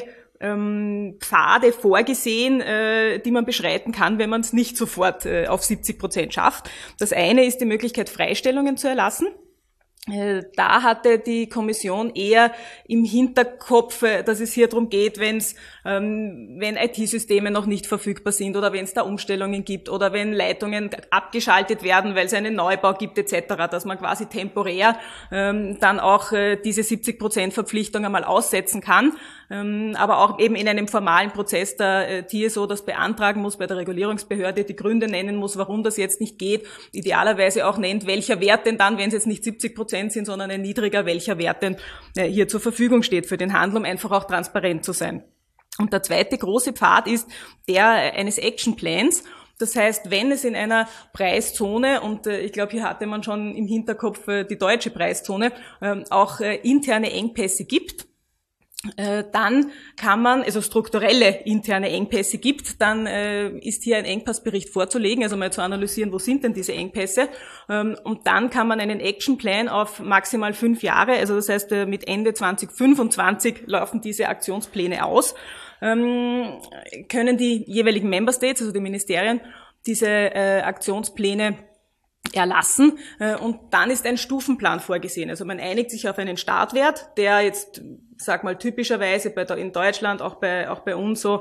Pfade vorgesehen, die man beschreiten kann, wenn man es nicht sofort auf 70% schafft. Das eine ist die Möglichkeit, Freistellungen zu erlassen. Da hatte die Kommission eher im Hinterkopf, dass es hier darum geht, wenn IT-Systeme noch nicht verfügbar sind oder wenn es da Umstellungen gibt oder wenn Leitungen abgeschaltet werden, weil es einen Neubau gibt etc., dass man quasi temporär dann auch diese 70% Verpflichtung einmal aussetzen kann, aber auch eben in einem formalen Prozess der TSO das beantragen muss bei der Regulierungsbehörde, die Gründe nennen muss, warum das jetzt nicht geht, idealerweise auch nennt, welcher Wert denn dann, wenn es jetzt nicht 70% sind, sondern ein niedriger, welcher Wert denn hier zur Verfügung steht für den Handel, um einfach auch transparent zu sein. Und der zweite große Pfad ist der eines Action Plans. Das heißt, wenn es in einer Preiszone, und ich glaube, hier hatte man schon im Hinterkopf die deutsche Preiszone, auch interne Engpässe gibt, dann kann man, also strukturelle interne Engpässe gibt, dann ist hier ein Engpassbericht vorzulegen, also mal zu analysieren, wo sind denn diese Engpässe, und dann kann man einen Actionplan auf maximal 5 Jahre, also das heißt mit Ende 2025 laufen diese Aktionspläne aus, können die jeweiligen Member States, also die Ministerien, diese Aktionspläne erlassen, und dann ist ein Stufenplan vorgesehen. Also man einigt sich auf einen Startwert, der jetzt, sag mal, typischerweise in Deutschland, auch bei uns so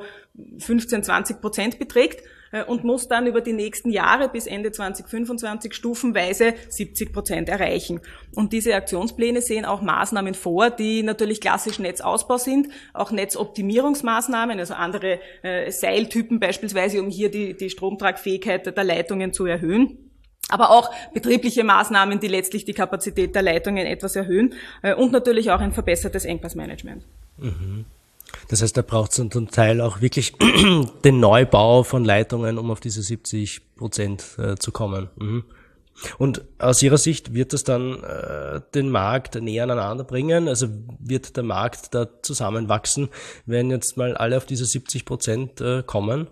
15-20% beträgt, und muss dann über die nächsten Jahre bis Ende 2025 stufenweise 70% erreichen. Und diese Aktionspläne sehen auch Maßnahmen vor, die natürlich klassisch Netzausbau sind, auch Netzoptimierungsmaßnahmen, also andere Seiltypen beispielsweise, um hier die Stromtragfähigkeit der Leitungen zu erhöhen. Aber auch betriebliche Maßnahmen, die letztlich die Kapazität der Leitungen etwas erhöhen, und natürlich auch ein verbessertes Engpassmanagement. Mhm. Das heißt, da braucht es zum Teil auch wirklich den Neubau von Leitungen, um auf diese 70% zu kommen. Mhm. Und aus Ihrer Sicht wird das dann den Markt näher aneinander bringen? Also wird der Markt da zusammenwachsen, wenn jetzt mal alle auf diese 70% kommen?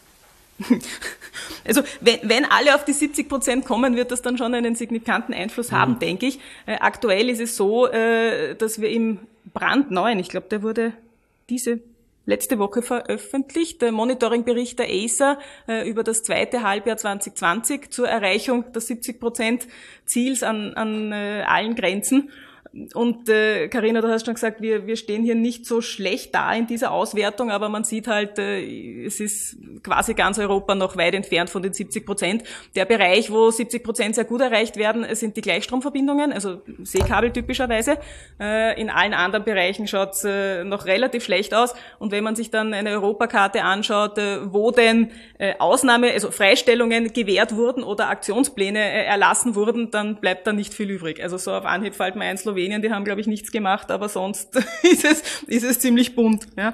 Also wenn alle auf die 70% kommen, wird das dann schon einen signifikanten Einfluss haben, denke ich. Aktuell ist es so, dass wir im brandneuen, ich glaube, der wurde letzte Woche veröffentlicht, der Monitoringbericht der ACER über das zweite Halbjahr 2020 zur Erreichung des 70% Ziels an allen Grenzen. Und Carina, du hast schon gesagt, wir stehen hier nicht so schlecht da in dieser Auswertung, aber man sieht halt, es ist quasi ganz Europa noch weit entfernt von den 70%. Der Bereich, wo 70% sehr gut erreicht werden, sind die Gleichstromverbindungen, also Seekabel typischerweise. In allen anderen Bereichen schaut's noch relativ schlecht aus. Und wenn man sich dann eine Europakarte anschaut, wo denn also Freistellungen gewährt wurden oder Aktionspläne erlassen wurden, dann bleibt da nicht viel übrig. Also so auf Anhieb fällt mir ein, Slowenien, die haben, glaube ich, nichts gemacht, aber sonst ist es ziemlich bunt. Ja.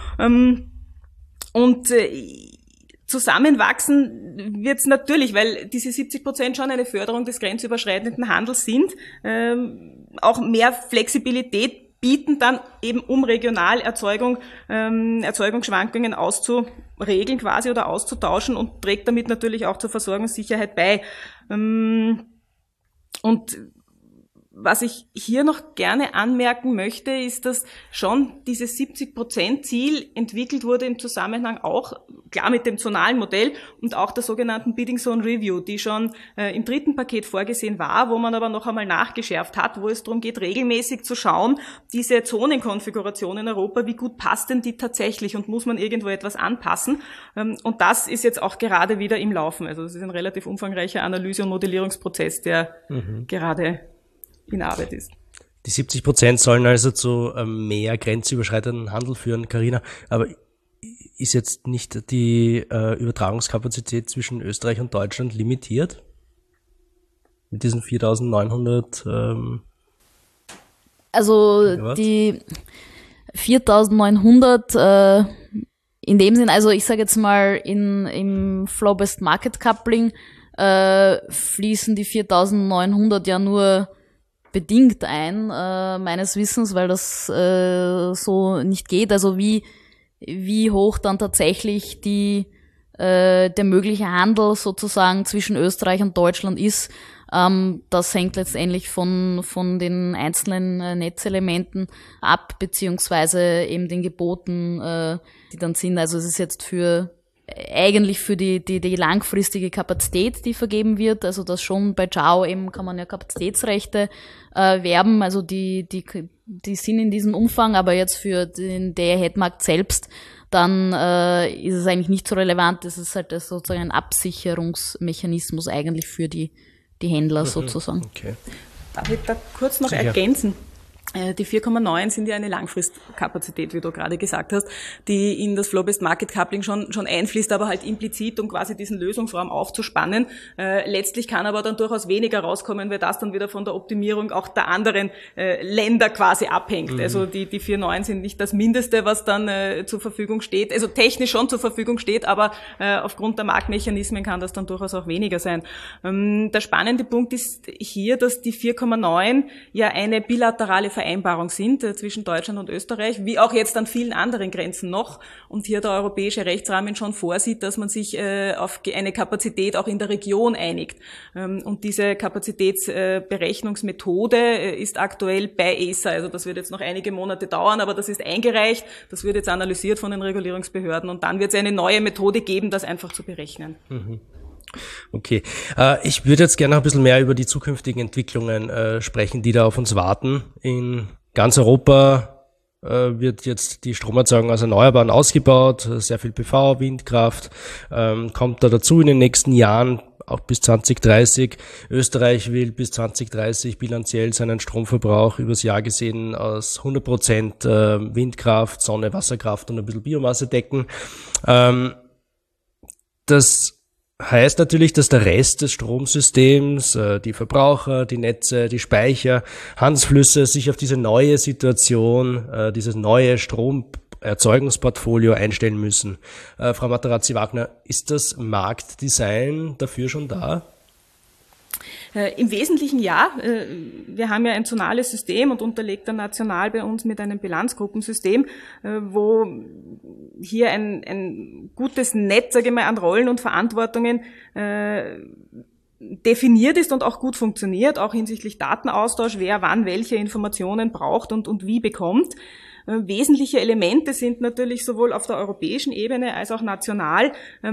Und zusammenwachsen wird's natürlich, weil diese 70% schon eine Förderung des grenzüberschreitenden Handels sind, auch mehr Flexibilität bieten dann eben, um regional Erzeugungsschwankungen auszuregeln quasi oder auszutauschen, und trägt damit natürlich auch zur Versorgungssicherheit bei. Und was ich hier noch gerne anmerken möchte, ist, dass schon dieses 70%-Ziel entwickelt wurde im Zusammenhang auch, klar mit dem zonalen Modell und auch der sogenannten Bidding Zone Review, die schon im 3. Paket vorgesehen war, wo man aber noch einmal nachgeschärft hat, wo es darum geht, regelmäßig zu schauen, diese Zonenkonfiguration in Europa, wie gut passt denn die tatsächlich und muss man irgendwo etwas anpassen? Und das ist jetzt auch gerade wieder im Laufen. Also es ist ein relativ umfangreicher Analyse- und Modellierungsprozess, der gerade in Arbeit ist. Die 70% sollen also zu mehr grenzüberschreitenden Handel führen, Carina. Aber ist jetzt nicht die Übertragungskapazität zwischen Österreich und Deutschland limitiert? mit diesen 4.900? Also die 4.900 in dem Sinn, also ich sage jetzt mal im Flow-Based Market Coupling fließen die 4.900 ja nur bedingt ein, meines Wissens, weil das so nicht geht. Also wie hoch dann tatsächlich der mögliche Handel sozusagen zwischen Österreich und Deutschland ist, das hängt letztendlich von den einzelnen Netzelementen ab, beziehungsweise eben den Geboten, die dann sind. Also es ist jetzt eigentlich für die langfristige Kapazität, die vergeben wird, also das schon bei JAO eben kann man ja Kapazitätsrechte werben, also die sind in diesem Umfang, aber jetzt für den Day-Ahead-Markt selbst, dann ist es eigentlich nicht so relevant, das ist halt sozusagen ein Absicherungsmechanismus eigentlich für die Händler sozusagen. Okay. Darf ich da kurz noch ergänzen? Die 4,9 sind ja eine Langfristkapazität, wie du gerade gesagt hast, die in das Flow-Based Market Coupling schon einfließt, aber halt implizit, um quasi diesen Lösungsraum aufzuspannen. Letztlich kann aber dann durchaus weniger rauskommen, weil das dann wieder von der Optimierung auch der anderen Länder quasi abhängt. Also die 4,9 sind nicht das Mindeste, was dann zur Verfügung steht, also technisch schon zur Verfügung steht, aber aufgrund der Marktmechanismen kann das dann durchaus auch weniger sein. Der spannende Punkt ist hier, dass die 4,9 ja eine bilaterale Vereinbarung sind zwischen Deutschland und Österreich, wie auch jetzt an vielen anderen Grenzen noch. Und hier der europäische Rechtsrahmen schon vorsieht, dass man sich auf eine Kapazität auch in der Region einigt. Und diese Kapazitätsberechnungsmethode ist aktuell bei ESA. Also das wird jetzt noch einige Monate dauern, aber das ist eingereicht. Das wird jetzt analysiert von den Regulierungsbehörden. Und dann wird es eine neue Methode geben, das einfach zu berechnen. Okay. Ich würde jetzt gerne noch ein bisschen mehr über die zukünftigen Entwicklungen sprechen, die da auf uns warten. In ganz Europa wird jetzt die Stromerzeugung aus Erneuerbaren ausgebaut, sehr viel PV, Windkraft, kommt da dazu in den nächsten Jahren, auch bis 2030. Österreich will bis 2030 bilanziell seinen Stromverbrauch übers Jahr gesehen aus 100% Windkraft, Sonne, Wasserkraft und ein bisschen Biomasse decken. Das heißt natürlich, dass der Rest des Stromsystems, die Verbraucher, die Netze, die Speicher, Handelsflüsse sich auf diese neue Situation, dieses neue Stromerzeugungsportfolio einstellen müssen. Frau Materazzi-Wagner, ist das Marktdesign dafür schon da? Im Wesentlichen ja. Wir haben ja ein zonales System und unterlegt dann national bei uns mit einem Bilanzgruppensystem, wo hier ein gutes Netz, sage ich mal, an Rollen und Verantwortungen definiert ist und auch gut funktioniert, auch hinsichtlich Datenaustausch, wer wann welche Informationen braucht und wie bekommt. Wesentliche Elemente sind natürlich sowohl auf der europäischen Ebene als auch national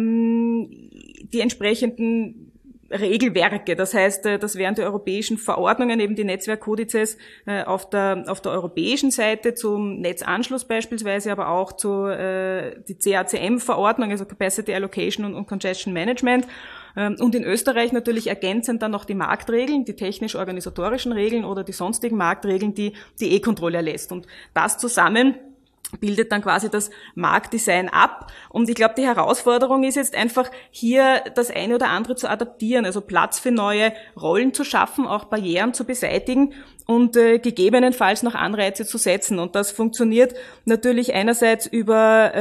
die entsprechenden Regelwerke. Das heißt, das wären die europäischen Verordnungen, eben die Netzwerkkodizes auf der europäischen Seite zum Netzanschluss beispielsweise, aber auch zu die CACM-Verordnung, also Capacity Allocation und Congestion Management. Und in Österreich natürlich ergänzend dann noch die Marktregeln, die technisch-organisatorischen Regeln oder die sonstigen Marktregeln, die die E-Control erlässt. Und das zusammen bildet dann quasi das Marktdesign ab. Und ich glaube, die Herausforderung ist jetzt einfach, hier das eine oder andere zu adaptieren, also Platz für neue Rollen zu schaffen, auch Barrieren zu beseitigen und gegebenenfalls noch Anreize zu setzen. Und das funktioniert natürlich einerseits über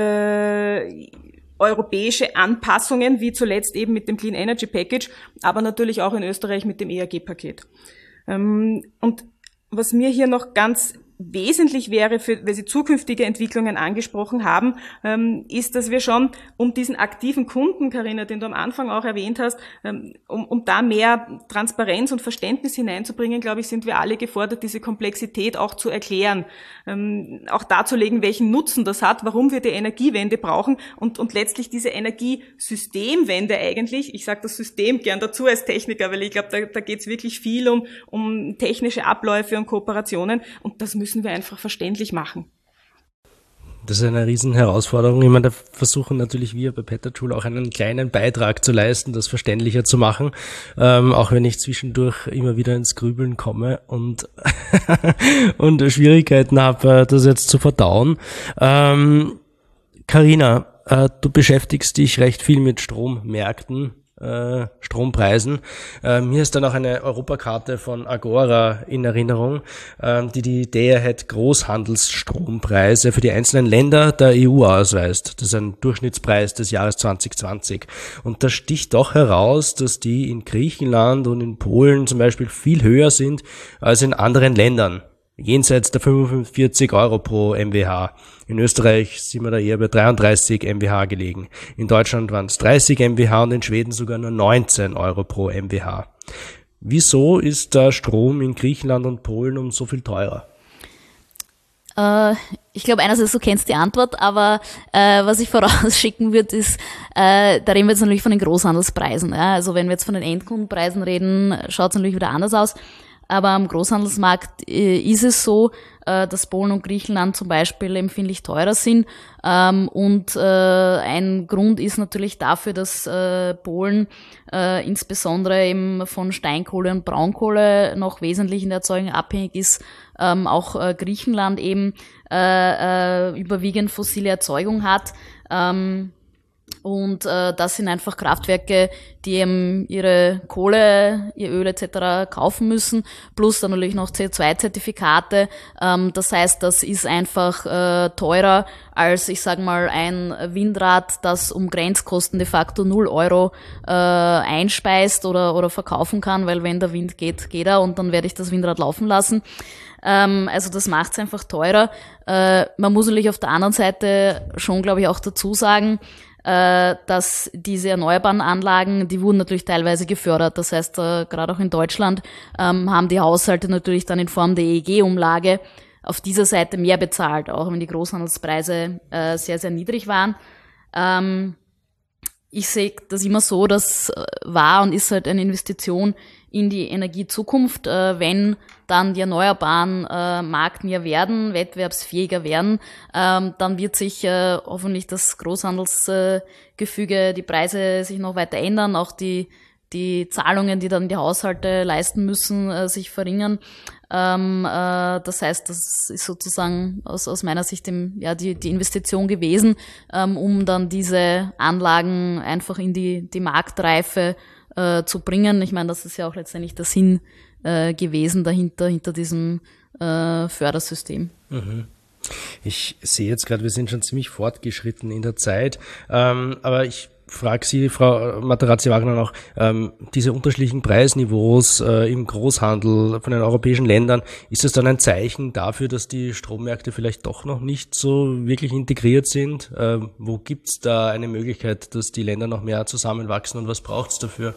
europäische Anpassungen, wie zuletzt eben mit dem Clean Energy Package, aber natürlich auch in Österreich mit dem EAG-Paket. Und was mir hier noch ganz wesentlich wäre, weil Sie zukünftige Entwicklungen angesprochen haben, ist, dass wir schon um diesen aktiven Kunden, Carina, den du am Anfang auch erwähnt hast, um da mehr Transparenz und Verständnis hineinzubringen, glaube ich, sind wir alle gefordert, diese Komplexität auch zu erklären, auch darzulegen, welchen Nutzen das hat, warum wir die Energiewende brauchen und letztlich diese Energiesystemwende eigentlich, ich sage das System gern dazu als Techniker, weil ich glaube, da geht es wirklich viel um technische Abläufe und Kooperationen und das müssen wir einfach verständlich machen. Das ist eine riesen Herausforderung. Ich meine, da versuchen natürlich wir bei Petajoule auch einen kleinen Beitrag zu leisten, das verständlicher zu machen, auch wenn ich zwischendurch immer wieder ins Grübeln komme und Schwierigkeiten habe, das jetzt zu verdauen. Carina, du beschäftigst dich recht viel mit Strommärkten. Strompreisen. Mir ist dann auch eine Europakarte von Agora in Erinnerung, die die Day-Ahead Großhandelsstrompreise für die einzelnen Länder der EU ausweist. Das ist ein Durchschnittspreis des Jahres 2020. Und da sticht doch heraus, dass die in Griechenland und in Polen zum Beispiel viel höher sind als in anderen Ländern. Jenseits der 45 Euro pro MWh. In Österreich sind wir da eher bei 33 MWh gelegen. In Deutschland waren es 30 MWh und in Schweden sogar nur 19 Euro pro MWh. Wieso ist der Strom in Griechenland und Polen um so viel teurer? Ich glaube einerseits, du kennst die Antwort, aber was ich vorausschicken würde, ist, da reden wir jetzt natürlich von den Großhandelspreisen. Ja? Also wenn wir jetzt von den Endkundenpreisen reden, schaut es natürlich wieder anders aus. Aber am Großhandelsmarkt ist es so, dass Polen und Griechenland zum Beispiel empfindlich teurer sind. Und ein Grund ist natürlich dafür, dass Polen insbesondere eben von Steinkohle und Braunkohle noch wesentlich in der Erzeugung abhängig ist. Auch Griechenland eben überwiegend fossile Erzeugung hat. Und das sind einfach Kraftwerke, die eben ihre Kohle, ihr Öl etc. kaufen müssen, plus dann natürlich noch CO2-Zertifikate. Das heißt, das ist einfach teurer als, ich sag mal, ein Windrad, das um Grenzkosten de facto 0 Euro einspeist oder verkaufen kann, weil wenn der Wind geht, geht er und dann werde ich das Windrad laufen lassen. Also das macht es einfach teurer. Man muss natürlich auf der anderen Seite schon, glaube ich, auch dazu sagen, dass diese erneuerbaren Anlagen, die wurden natürlich teilweise gefördert. Das heißt, gerade auch in Deutschland haben die Haushalte natürlich dann in Form der EEG-Umlage auf dieser Seite mehr bezahlt, auch wenn die Großhandelspreise sehr, sehr niedrig waren. Ich sehe das immer so, das war und ist halt eine Investition in die Energiezukunft. Wenn dann die Erneuerbaren marktnäher werden, wettbewerbsfähiger werden, dann wird sich hoffentlich das Großhandelsgefüge, die Preise sich noch weiter ändern, auch die Zahlungen, die dann die Haushalte leisten müssen, sich verringern. Das heißt, das ist sozusagen aus meiner Sicht die Investition gewesen, um dann diese Anlagen einfach in die Marktreife zu bringen. Ich meine, das ist ja auch letztendlich der Sinn gewesen hinter diesem Fördersystem. Mhm. Ich sehe jetzt gerade, wir sind schon ziemlich fortgeschritten in der Zeit, aber ich frage Sie, Frau Materazzi-Wagner, noch, diese unterschiedlichen Preisniveaus im Großhandel von den europäischen Ländern, ist das dann ein Zeichen dafür, dass die Strommärkte vielleicht doch noch nicht so wirklich integriert sind? Wo gibt's da eine Möglichkeit, dass die Länder noch mehr zusammenwachsen und was braucht's dafür?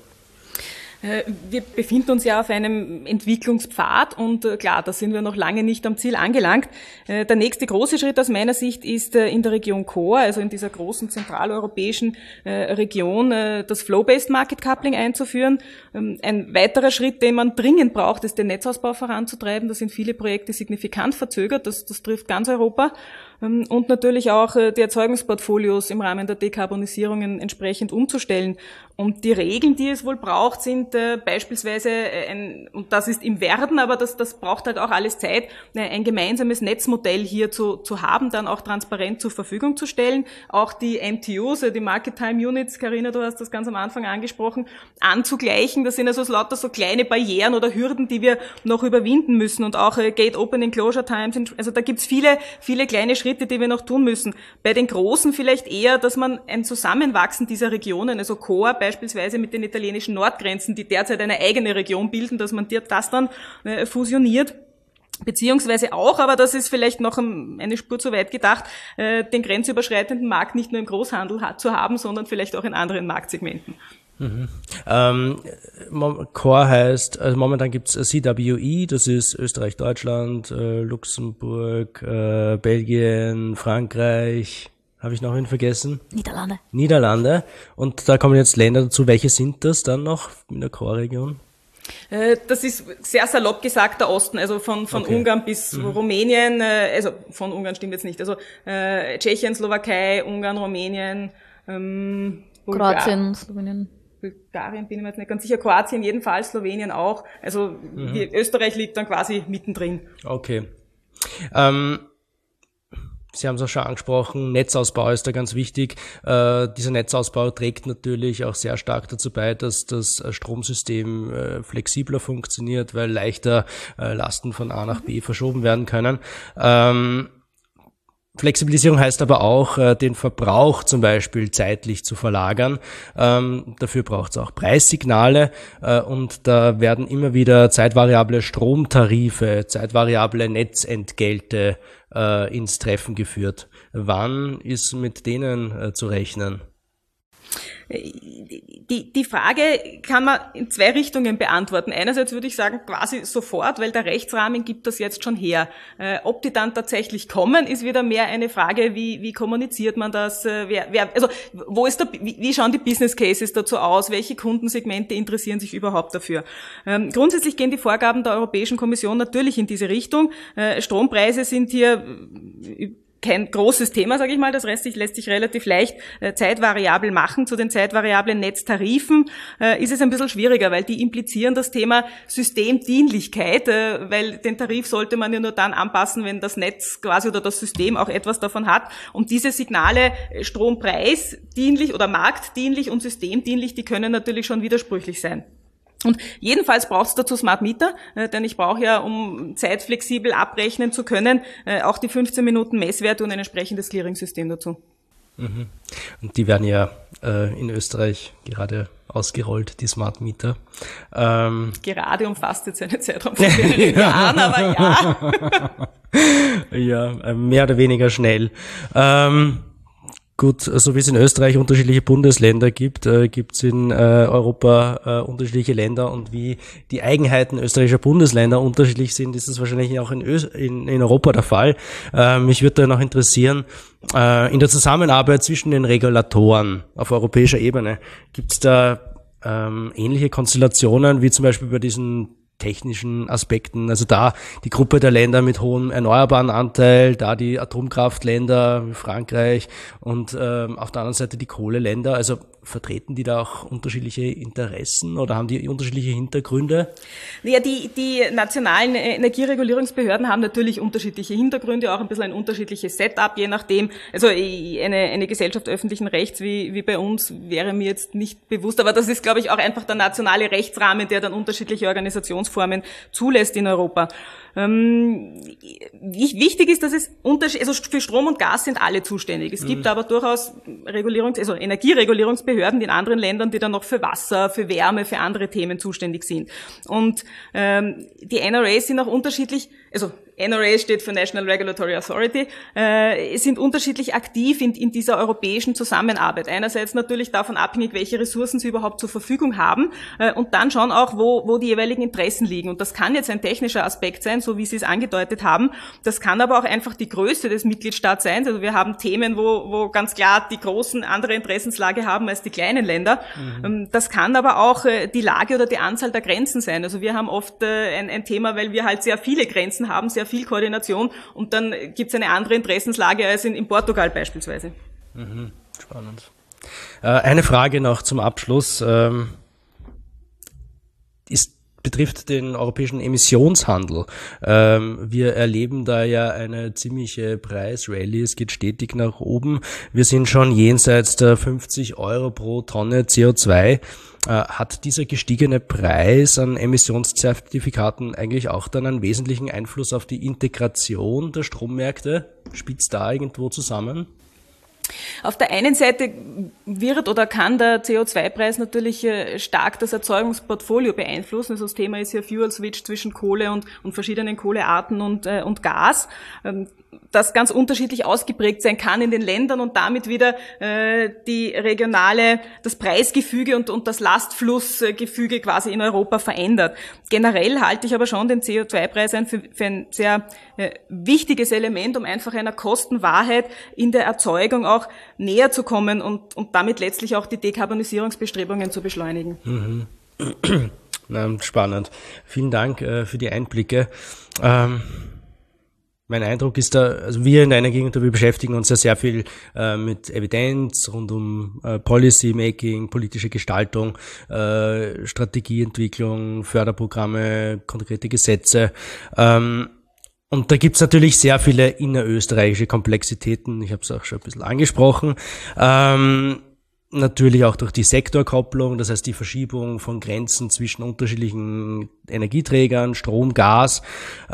Wir befinden uns ja auf einem Entwicklungspfad und klar, da sind wir noch lange nicht am Ziel angelangt. Der nächste große Schritt aus meiner Sicht ist in der Region Core, also in dieser großen zentraleuropäischen Region, das Flow-Based Market Coupling einzuführen. Ein weiterer Schritt, den man dringend braucht, ist den Netzausbau voranzutreiben. Da sind viele Projekte signifikant verzögert, das trifft ganz Europa. Und natürlich auch die Erzeugungsportfolios im Rahmen der Dekarbonisierungen entsprechend umzustellen. Und die Regeln, die es wohl braucht, sind beispielsweise, und das ist im Werden, aber das braucht halt auch alles Zeit, ein gemeinsames Netzmodell hier zu haben, dann auch transparent zur Verfügung zu stellen, auch die MTUs, die Market Time Units, Carina, du hast das ganz am Anfang angesprochen, anzugleichen. Das sind also lauter so kleine Barrieren oder Hürden, die wir noch überwinden müssen und auch Gate Opening Closure Times, also da gibt's viele, viele kleine Schritte, die wir noch tun müssen. Bei den Großen vielleicht eher, dass man ein Zusammenwachsen dieser Regionen, also Core beispielsweise mit den italienischen Nordgrenzen, die derzeit eine eigene Region bilden, dass man das dann fusioniert. Beziehungsweise auch, aber das ist vielleicht noch eine Spur zu weit gedacht, den grenzüberschreitenden Markt nicht nur im Großhandel zu haben, sondern vielleicht auch in anderen Marktsegmenten. Mhm. Core heißt, also momentan gibt's CWE, das ist Österreich, Deutschland, Luxemburg, Belgien, Frankreich, habe ich noch einen vergessen? Niederlande. Und da kommen jetzt Länder dazu. Welche sind das dann noch in der Core-Region? Das ist sehr salopp gesagt der Osten, also von okay. Ungarn bis Rumänien, also von Ungarn stimmt jetzt nicht, also Tschechien, Slowakei, Ungarn, Rumänien, Kroatien, Slowenien. Bulgarien bin ich mir jetzt nicht ganz sicher, Kroatien jedenfalls, Slowenien auch, also Österreich liegt dann quasi mittendrin. Okay. Sie haben es auch schon angesprochen, Netzausbau ist da ganz wichtig. Dieser Netzausbau trägt natürlich auch sehr stark dazu bei, dass das Stromsystem flexibler funktioniert, weil leichter Lasten von A nach B verschoben werden können. Flexibilisierung heißt aber auch, den Verbrauch zum Beispiel zeitlich zu verlagern. Dafür braucht es auch Preissignale und da werden immer wieder zeitvariable Stromtarife, zeitvariable Netzentgelte ins Treffen geführt. Wann ist mit denen zu rechnen? Die Frage kann man in zwei Richtungen beantworten. Einerseits würde ich sagen, quasi sofort, weil der Rechtsrahmen gibt das jetzt schon her. Ob die dann tatsächlich kommen, ist wieder mehr eine Frage, wie kommuniziert man das? Wie schauen die Business Cases dazu aus? Welche Kundensegmente interessieren sich überhaupt dafür? Grundsätzlich gehen die Vorgaben der Europäischen Kommission natürlich in diese Richtung. Strompreise sind hier kein großes Thema, sage ich mal. Das lässt sich relativ leicht zeitvariabel machen. Zu den zeitvariablen Netztarifen ist es ein bisschen schwieriger, weil die implizieren das Thema Systemdienlichkeit, weil den Tarif sollte man ja nur dann anpassen, wenn das Netz quasi oder das System auch etwas davon hat. Und diese Signale strompreisdienlich oder marktdienlich und systemdienlich, die können natürlich schon widersprüchlich sein. Und jedenfalls braucht es dazu Smart Meter, denn ich brauche ja, um zeitflexibel abrechnen zu können, auch die 15 Minuten Messwerte und ein entsprechendes Clearing-System dazu. Mhm. Und die werden ja in Österreich gerade ausgerollt, die Smart Meter. Gerade umfasst jetzt einen Zeitraum von mehreren Jahren, aber ja. Ja, mehr oder weniger schnell. Gut, so wie es in Österreich unterschiedliche Bundesländer gibt, gibt es in Europa unterschiedliche Länder und wie die Eigenheiten österreichischer Bundesländer unterschiedlich sind, ist das wahrscheinlich auch in Europa der Fall. Mich würde da noch interessieren, in der Zusammenarbeit zwischen den Regulatoren auf europäischer Ebene, gibt es da ähnliche Konstellationen wie zum Beispiel bei diesen technischen Aspekten, also da die Gruppe der Länder mit hohem erneuerbaren Anteil, da die Atomkraftländer wie Frankreich und auf der anderen Seite die Kohleländer, also vertreten die da auch unterschiedliche Interessen oder haben die unterschiedliche Hintergründe? Ja, die nationalen Energieregulierungsbehörden haben natürlich unterschiedliche Hintergründe, auch ein bisschen ein unterschiedliches Setup, je nachdem. Also eine Gesellschaft öffentlichen Rechts wie bei uns wäre mir jetzt nicht bewusst, aber das ist, glaube ich, auch einfach der nationale Rechtsrahmen, der dann unterschiedliche Organisationsformen zulässt in Europa. Wichtig ist, dass es also für Strom und Gas sind alle zuständig. Es gibt aber durchaus Energieregulierungsbehörden in anderen Ländern, die dann noch für Wasser, für Wärme, für andere Themen zuständig sind. Und die NRAs sind auch unterschiedlich, also NRA steht für National Regulatory Authority, sind unterschiedlich aktiv in dieser europäischen Zusammenarbeit. Einerseits natürlich davon abhängig, welche Ressourcen sie überhaupt zur Verfügung haben und dann schauen auch, wo die jeweiligen Interessen liegen. Und das kann jetzt ein technischer Aspekt sein, so wie Sie es angedeutet haben. Das kann aber auch einfach die Größe des Mitgliedstaats sein. Also wir haben Themen, wo ganz klar die Großen andere Interessenslage haben als die kleinen Länder. Das kann aber auch die Lage oder die Anzahl der Grenzen sein. Also wir haben oft ein Thema, weil wir halt sehr viele Grenzen haben, sehr viel Koordination und dann gibt es eine andere Interessenslage als in Portugal beispielsweise. Spannend. Eine Frage noch zum Abschluss. Betrifft den europäischen Emissionshandel. Wir erleben da ja eine ziemliche Preisrallye, es geht stetig nach oben. Wir sind schon jenseits der 50 € pro Tonne CO2. Hat dieser gestiegene Preis an Emissionszertifikaten eigentlich auch dann einen wesentlichen Einfluss auf die Integration der Strommärkte? Spitzt da irgendwo zusammen? Auf der einen Seite wird oder kann der CO2-Preis natürlich stark das Erzeugungsportfolio beeinflussen. Also das Thema ist hier Fuel Switch zwischen Kohle und verschiedenen Kohlearten und Gas, das ganz unterschiedlich ausgeprägt sein kann in den Ländern und damit wieder das Preisgefüge und das Lastflussgefüge quasi in Europa verändert. Generell halte ich aber schon den CO2-Preis für ein sehr wichtiges Element, um einfach einer Kostenwahrheit in der Erzeugung auch näher zu kommen und damit letztlich auch die Dekarbonisierungsbestrebungen zu beschleunigen. Spannend. Vielen Dank für die Einblicke. Mein Eindruck ist also wir in der Energieagentur, wir beschäftigen uns ja sehr viel mit Evidenz rund um Policy Making, politische Gestaltung, Strategieentwicklung, Förderprogramme, konkrete Gesetze. Und da gibt's natürlich sehr viele innerösterreichische Komplexitäten. Ich habe es auch schon ein bisschen angesprochen. Natürlich auch durch die Sektorkopplung, das heißt die Verschiebung von Grenzen zwischen unterschiedlichen Energieträgern, Strom, Gas.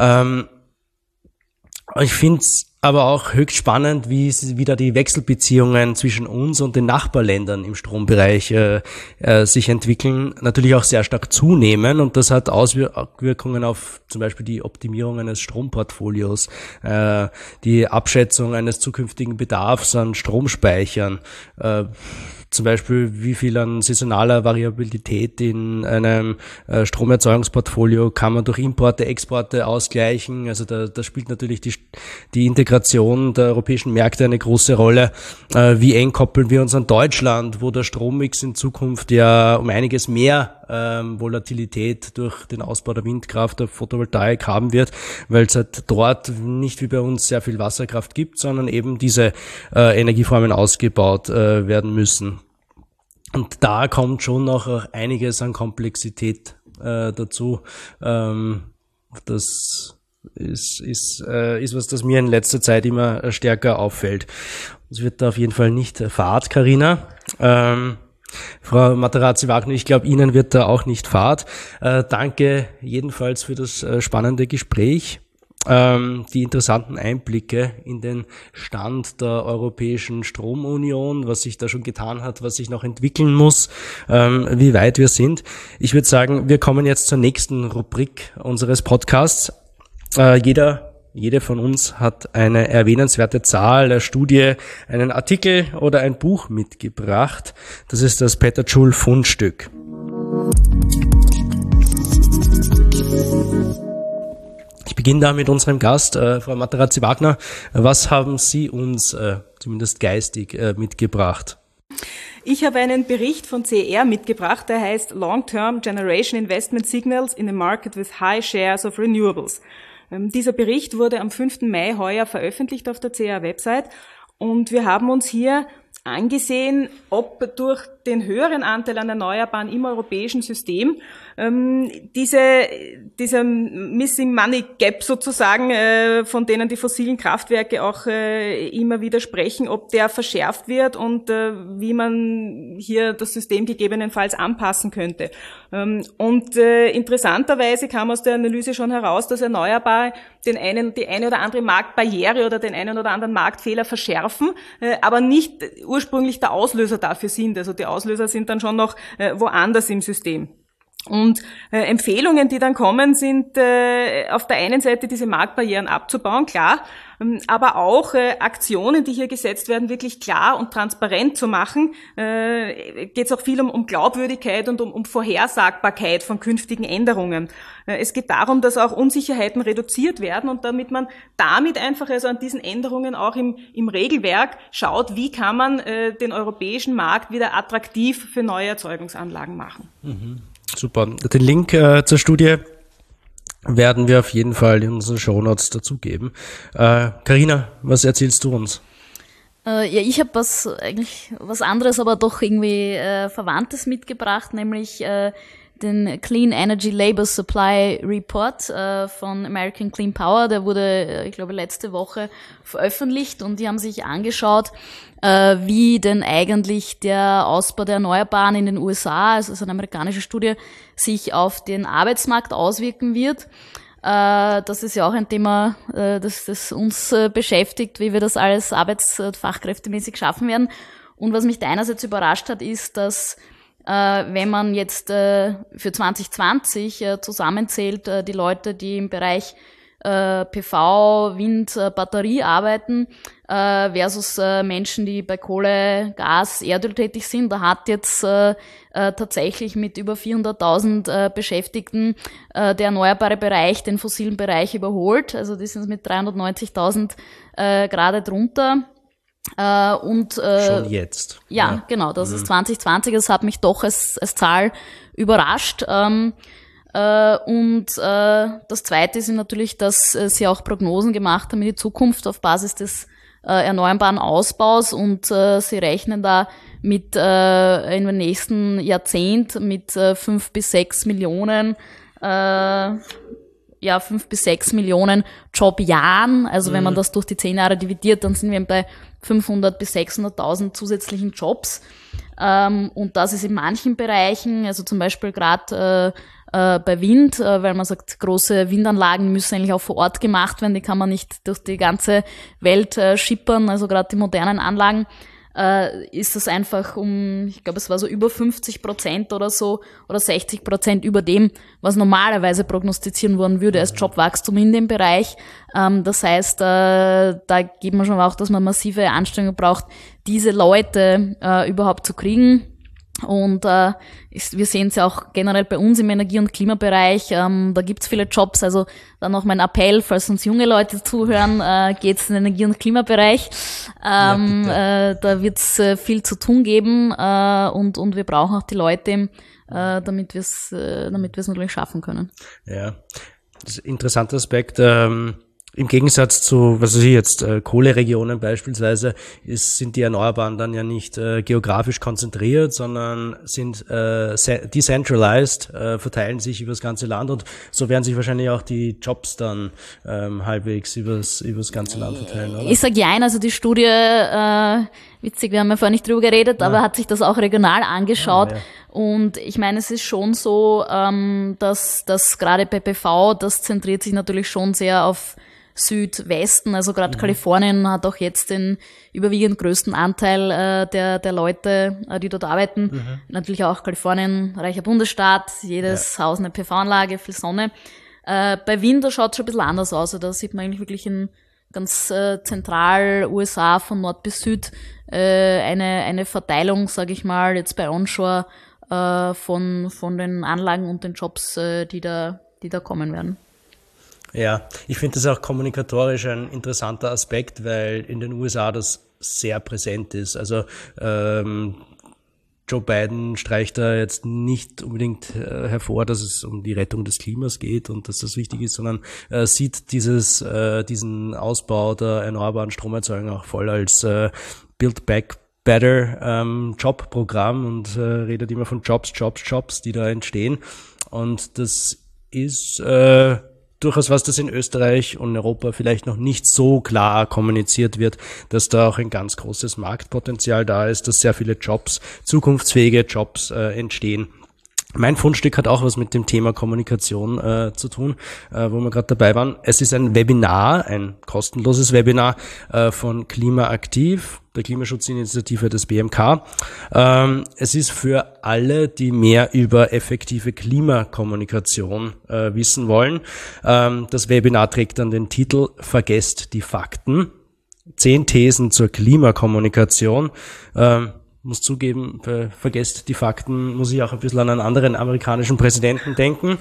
Ich finde es aber auch höchst spannend, wie da die Wechselbeziehungen zwischen uns und den Nachbarländern im Strombereich sich entwickeln, natürlich auch sehr stark zunehmen, und das hat Auswirkungen auf zum Beispiel die Optimierung eines Stromportfolios, die Abschätzung eines zukünftigen Bedarfs an Stromspeichern, zum Beispiel wie viel an saisonaler Variabilität in einem Stromerzeugungsportfolio kann man durch Importe, Exporte ausgleichen. Also da spielt natürlich die Integration der europäischen Märkte eine große Rolle. Wie eng koppeln wir uns an Deutschland, wo der Strommix in Zukunft ja um einiges mehr Volatilität durch den Ausbau der Windkraft, der Photovoltaik haben wird, weil es halt dort nicht wie bei uns sehr viel Wasserkraft gibt, sondern eben diese Energieformen ausgebaut werden müssen. Und da kommt schon noch auch einiges an Komplexität dazu. Das ist was, das mir in letzter Zeit immer stärker auffällt. Es wird da auf jeden Fall nicht Fahrt, Carina. Frau Materazzi-Wagner, ich glaube, Ihnen wird da auch nicht fad. Danke jedenfalls für das spannende Gespräch, die interessanten Einblicke in den Stand der Europäischen Stromunion, was sich da schon getan hat, was sich noch entwickeln muss, wie weit wir sind. Ich würde sagen, wir kommen jetzt zur nächsten Rubrik unseres Podcasts. Jede von uns hat eine erwähnenswerte Zahl, eine Studie, einen Artikel oder ein Buch mitgebracht. Das ist das Peter Joule Fundstück. Ich beginne da mit unserem Gast, Frau Materazzi-Wagner. Was haben Sie uns zumindest geistig mitgebracht? Ich habe einen Bericht von CER mitgebracht, der heißt Long-Term Generation Investment Signals in a Market with High Shares of Renewables. Dieser Bericht wurde am 5. Mai heuer veröffentlicht auf der CER-Website, und wir haben uns hier angesehen, ob durch den höheren Anteil an Erneuerbaren im europäischen System dieser Missing Money Gap sozusagen, von denen die fossilen Kraftwerke auch immer wieder sprechen, ob der verschärft wird und wie man hier das System gegebenenfalls anpassen könnte. Und interessanterweise kam aus der Analyse schon heraus, dass Erneuerbare die eine oder andere Marktbarriere oder den einen oder anderen Marktfehler verschärfen, aber nicht ursprünglich der Auslöser dafür sind. Also die Auslöser sind dann schon noch woanders im System. Und Empfehlungen, die dann kommen, sind auf der einen Seite diese Marktbarrieren abzubauen, klar, aber auch Aktionen, die hier gesetzt werden, wirklich klar und transparent zu machen. Geht es auch viel um Glaubwürdigkeit und um Vorhersagbarkeit von künftigen Änderungen. Es geht darum, dass auch Unsicherheiten reduziert werden und damit man einfach also an diesen Änderungen auch im Regelwerk schaut, wie kann man den europäischen Markt wieder attraktiv für neue Erzeugungsanlagen machen. Mhm. Super. Den Link zur Studie werden wir auf jeden Fall in unseren Shownotes dazugeben. Carina, was erzählst du uns? Ja, ich habe was anderes, aber doch irgendwie Verwandtes mitgebracht, nämlich den Clean Energy Labor Supply Report von American Clean Power. Der wurde, ich glaube, letzte Woche veröffentlicht, und die haben sich angeschaut, wie denn eigentlich der Ausbau der Erneuerbaren in den USA, also das ist eine amerikanische Studie, sich auf den Arbeitsmarkt auswirken wird. Das ist ja auch ein Thema, das uns beschäftigt, wie wir das alles arbeitsfachkräftemäßig schaffen werden. Und was mich da einerseits überrascht hat, ist, dass wenn man jetzt für 2020 zusammenzählt, die Leute, die im Bereich PV, Wind, Batterie arbeiten, versus Menschen, die bei Kohle, Gas, Erdöl tätig sind, da hat jetzt tatsächlich mit über 400.000 Beschäftigten der erneuerbare Bereich den fossilen Bereich überholt. Also die sind mit 390.000 gerade drunter. Schon jetzt. Ja, genau, das ist 2020, das hat mich doch als Zahl überrascht. Und das Zweite ist natürlich, dass sie auch Prognosen gemacht haben in die Zukunft auf Basis des erneuerbaren Ausbaus, und sie rechnen da mit in den nächsten Jahrzehnt mit 5 bis 6 Millionen 5 bis 6 Millionen Jobjahren. Also wenn man das durch die 10 Jahre dividiert, dann sind wir bei 500 bis 600.000 zusätzlichen Jobs. Und das ist in manchen Bereichen, also zum Beispiel gerade bei Wind, weil man sagt, große Windanlagen müssen eigentlich auch vor Ort gemacht werden, die kann man nicht durch die ganze Welt schippern, also gerade die modernen Anlagen, ist das einfach ich glaube, es war so über 50% oder so, oder 60% über dem, was normalerweise prognostizieren worden würde als Jobwachstum in dem Bereich. Das heißt, da geht man schon auch, dass man massive Anstrengungen braucht, diese Leute überhaupt zu kriegen. Und wir sehen es ja auch generell bei uns im Energie- und Klimabereich, da gibt's viele Jobs, also dann noch mein Appell, falls uns junge Leute zuhören, geht's in den Energie- und Klimabereich. Da wird's viel zu tun geben und wir brauchen auch die Leute, damit wir es natürlich schaffen können. Ja, das ist ein interessanter Aspekt. Im Gegensatz zu, was weiß ich jetzt, Kohleregionen beispielsweise, sind die Erneuerbaren dann ja nicht geografisch konzentriert, sondern sind decentralized, verteilen sich über das ganze Land, und so werden sich wahrscheinlich auch die Jobs dann halbwegs übers ganze Land verteilen, oder? Ich sag ja, also die Studie, witzig, wir haben ja vorher nicht drüber geredet, aber hat sich das auch regional angeschaut. Und ich meine, es ist schon so, dass gerade bei PV, das zentriert sich natürlich schon sehr auf Südwesten, also gerade Kalifornien hat auch jetzt den überwiegend größten Anteil der Leute, die dort arbeiten. Natürlich auch Kalifornien, reicher Bundesstaat, jedes Haus eine PV-Anlage, viel Sonne. Bei Wind, da schaut es schon ein bisschen anders aus. Also da sieht man eigentlich wirklich in ganz zentral USA von Nord bis Süd eine Verteilung, sage ich mal, jetzt bei Onshore von den Anlagen und den Jobs, die da kommen werden. Ja, ich finde das auch kommunikatorisch ein interessanter Aspekt, weil in den USA das sehr präsent ist. Also Joe Biden streicht da jetzt nicht unbedingt hervor, dass es um die Rettung des Klimas geht und dass das wichtig ist, sondern sieht diesen Ausbau der erneuerbaren Stromerzeugung auch voll als Build Back Better Jobprogramm und redet immer von Jobs, die da entstehen. Und das ist durchaus was, das in Österreich und Europa vielleicht noch nicht so klar kommuniziert wird, dass da auch ein ganz großes Marktpotenzial da ist, dass sehr viele Jobs, zukunftsfähige Jobs entstehen. Mein Fundstück hat auch was mit dem Thema Kommunikation zu tun, wo wir gerade dabei waren. Es ist ein Webinar, ein kostenloses Webinar von Klimaaktiv, der Klimaschutzinitiative des BMK. Es ist für alle, die mehr über effektive Klimakommunikation wissen wollen. Das Webinar trägt dann den Titel Vergesst die Fakten. 10 Thesen zur Klimakommunikation. Muss zugeben, vergesst die Fakten, muss ich auch ein bisschen an einen anderen amerikanischen Präsidenten denken.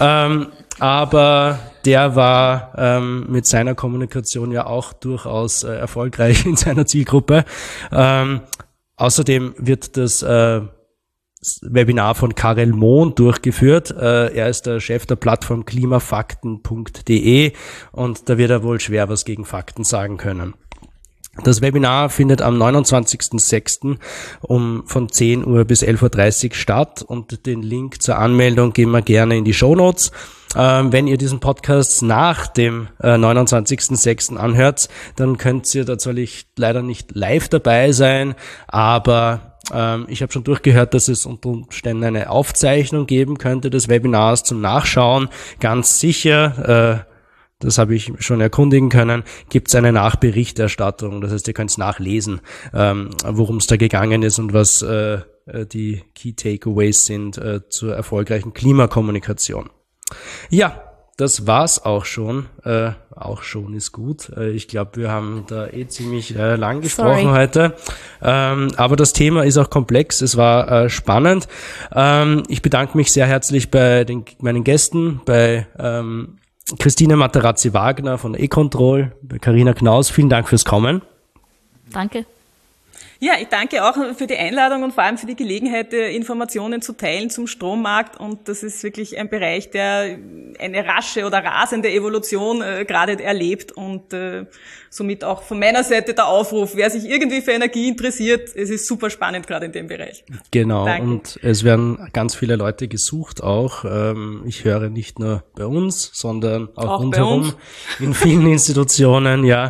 Aber der war mit seiner Kommunikation ja auch durchaus erfolgreich in seiner Zielgruppe. Außerdem wird das Webinar von Karel Mohn durchgeführt. Er ist der Chef der Plattform klimafakten.de und da wird er wohl schwer was gegen Fakten sagen können. Das Webinar findet am 29.06. von 10 Uhr bis 11.30 Uhr statt und den Link zur Anmeldung geben wir gerne in die Shownotes. Wenn ihr diesen Podcast nach dem 29.06. anhört, dann könnt ihr tatsächlich leider nicht live dabei sein, aber ich habe schon durchgehört, dass es unter Umständen eine Aufzeichnung geben könnte des Webinars zum Nachschauen. Ganz sicher, das habe ich schon erkundigen können, gibt es eine Nachberichterstattung. Das heißt, ihr könnt es nachlesen, worum es da gegangen ist und was die Key Takeaways sind zur erfolgreichen Klimakommunikation. Ja, das war's auch schon. Auch schon ist gut. Ich glaube, wir haben da ziemlich lang gesprochen heute. Aber das Thema ist auch komplex. Es war spannend. Ich bedanke mich sehr herzlich bei meinen Gästen, bei Christine Materazzi-Wagner von E-Control, bei Carina Knaus. Vielen Dank fürs Kommen. Danke. Ja, ich danke auch für die Einladung und vor allem für die Gelegenheit, Informationen zu teilen zum Strommarkt. Und das ist wirklich ein Bereich, der eine rasche oder rasende Evolution gerade erlebt. Und somit auch von meiner Seite der Aufruf, wer sich irgendwie für Energie interessiert, es ist super spannend gerade in dem Bereich. Genau, danke. Und es werden ganz viele Leute gesucht auch. Ich höre nicht nur bei uns, sondern auch rundherum in vielen Institutionen, ja.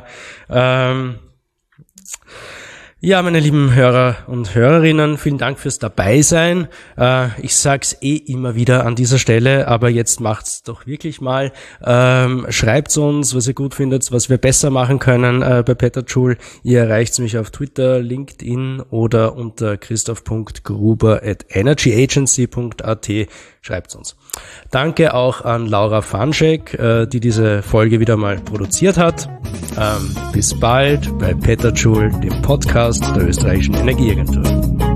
Ja, meine lieben Hörer und Hörerinnen, vielen Dank fürs Dabeisein. Ich sag's immer wieder an dieser Stelle, aber jetzt macht's doch wirklich mal. Schreibt uns, was ihr gut findet, was wir besser machen können bei Petajoule. Ihr erreicht mich auf Twitter, LinkedIn oder unter christoph.gruber@energyagency.at. Schreibt's uns. Danke auch an Laura Fanschek, die diese Folge wieder mal produziert hat. Bis bald bei Petajoule, dem Podcast der Österreichischen Energieagentur.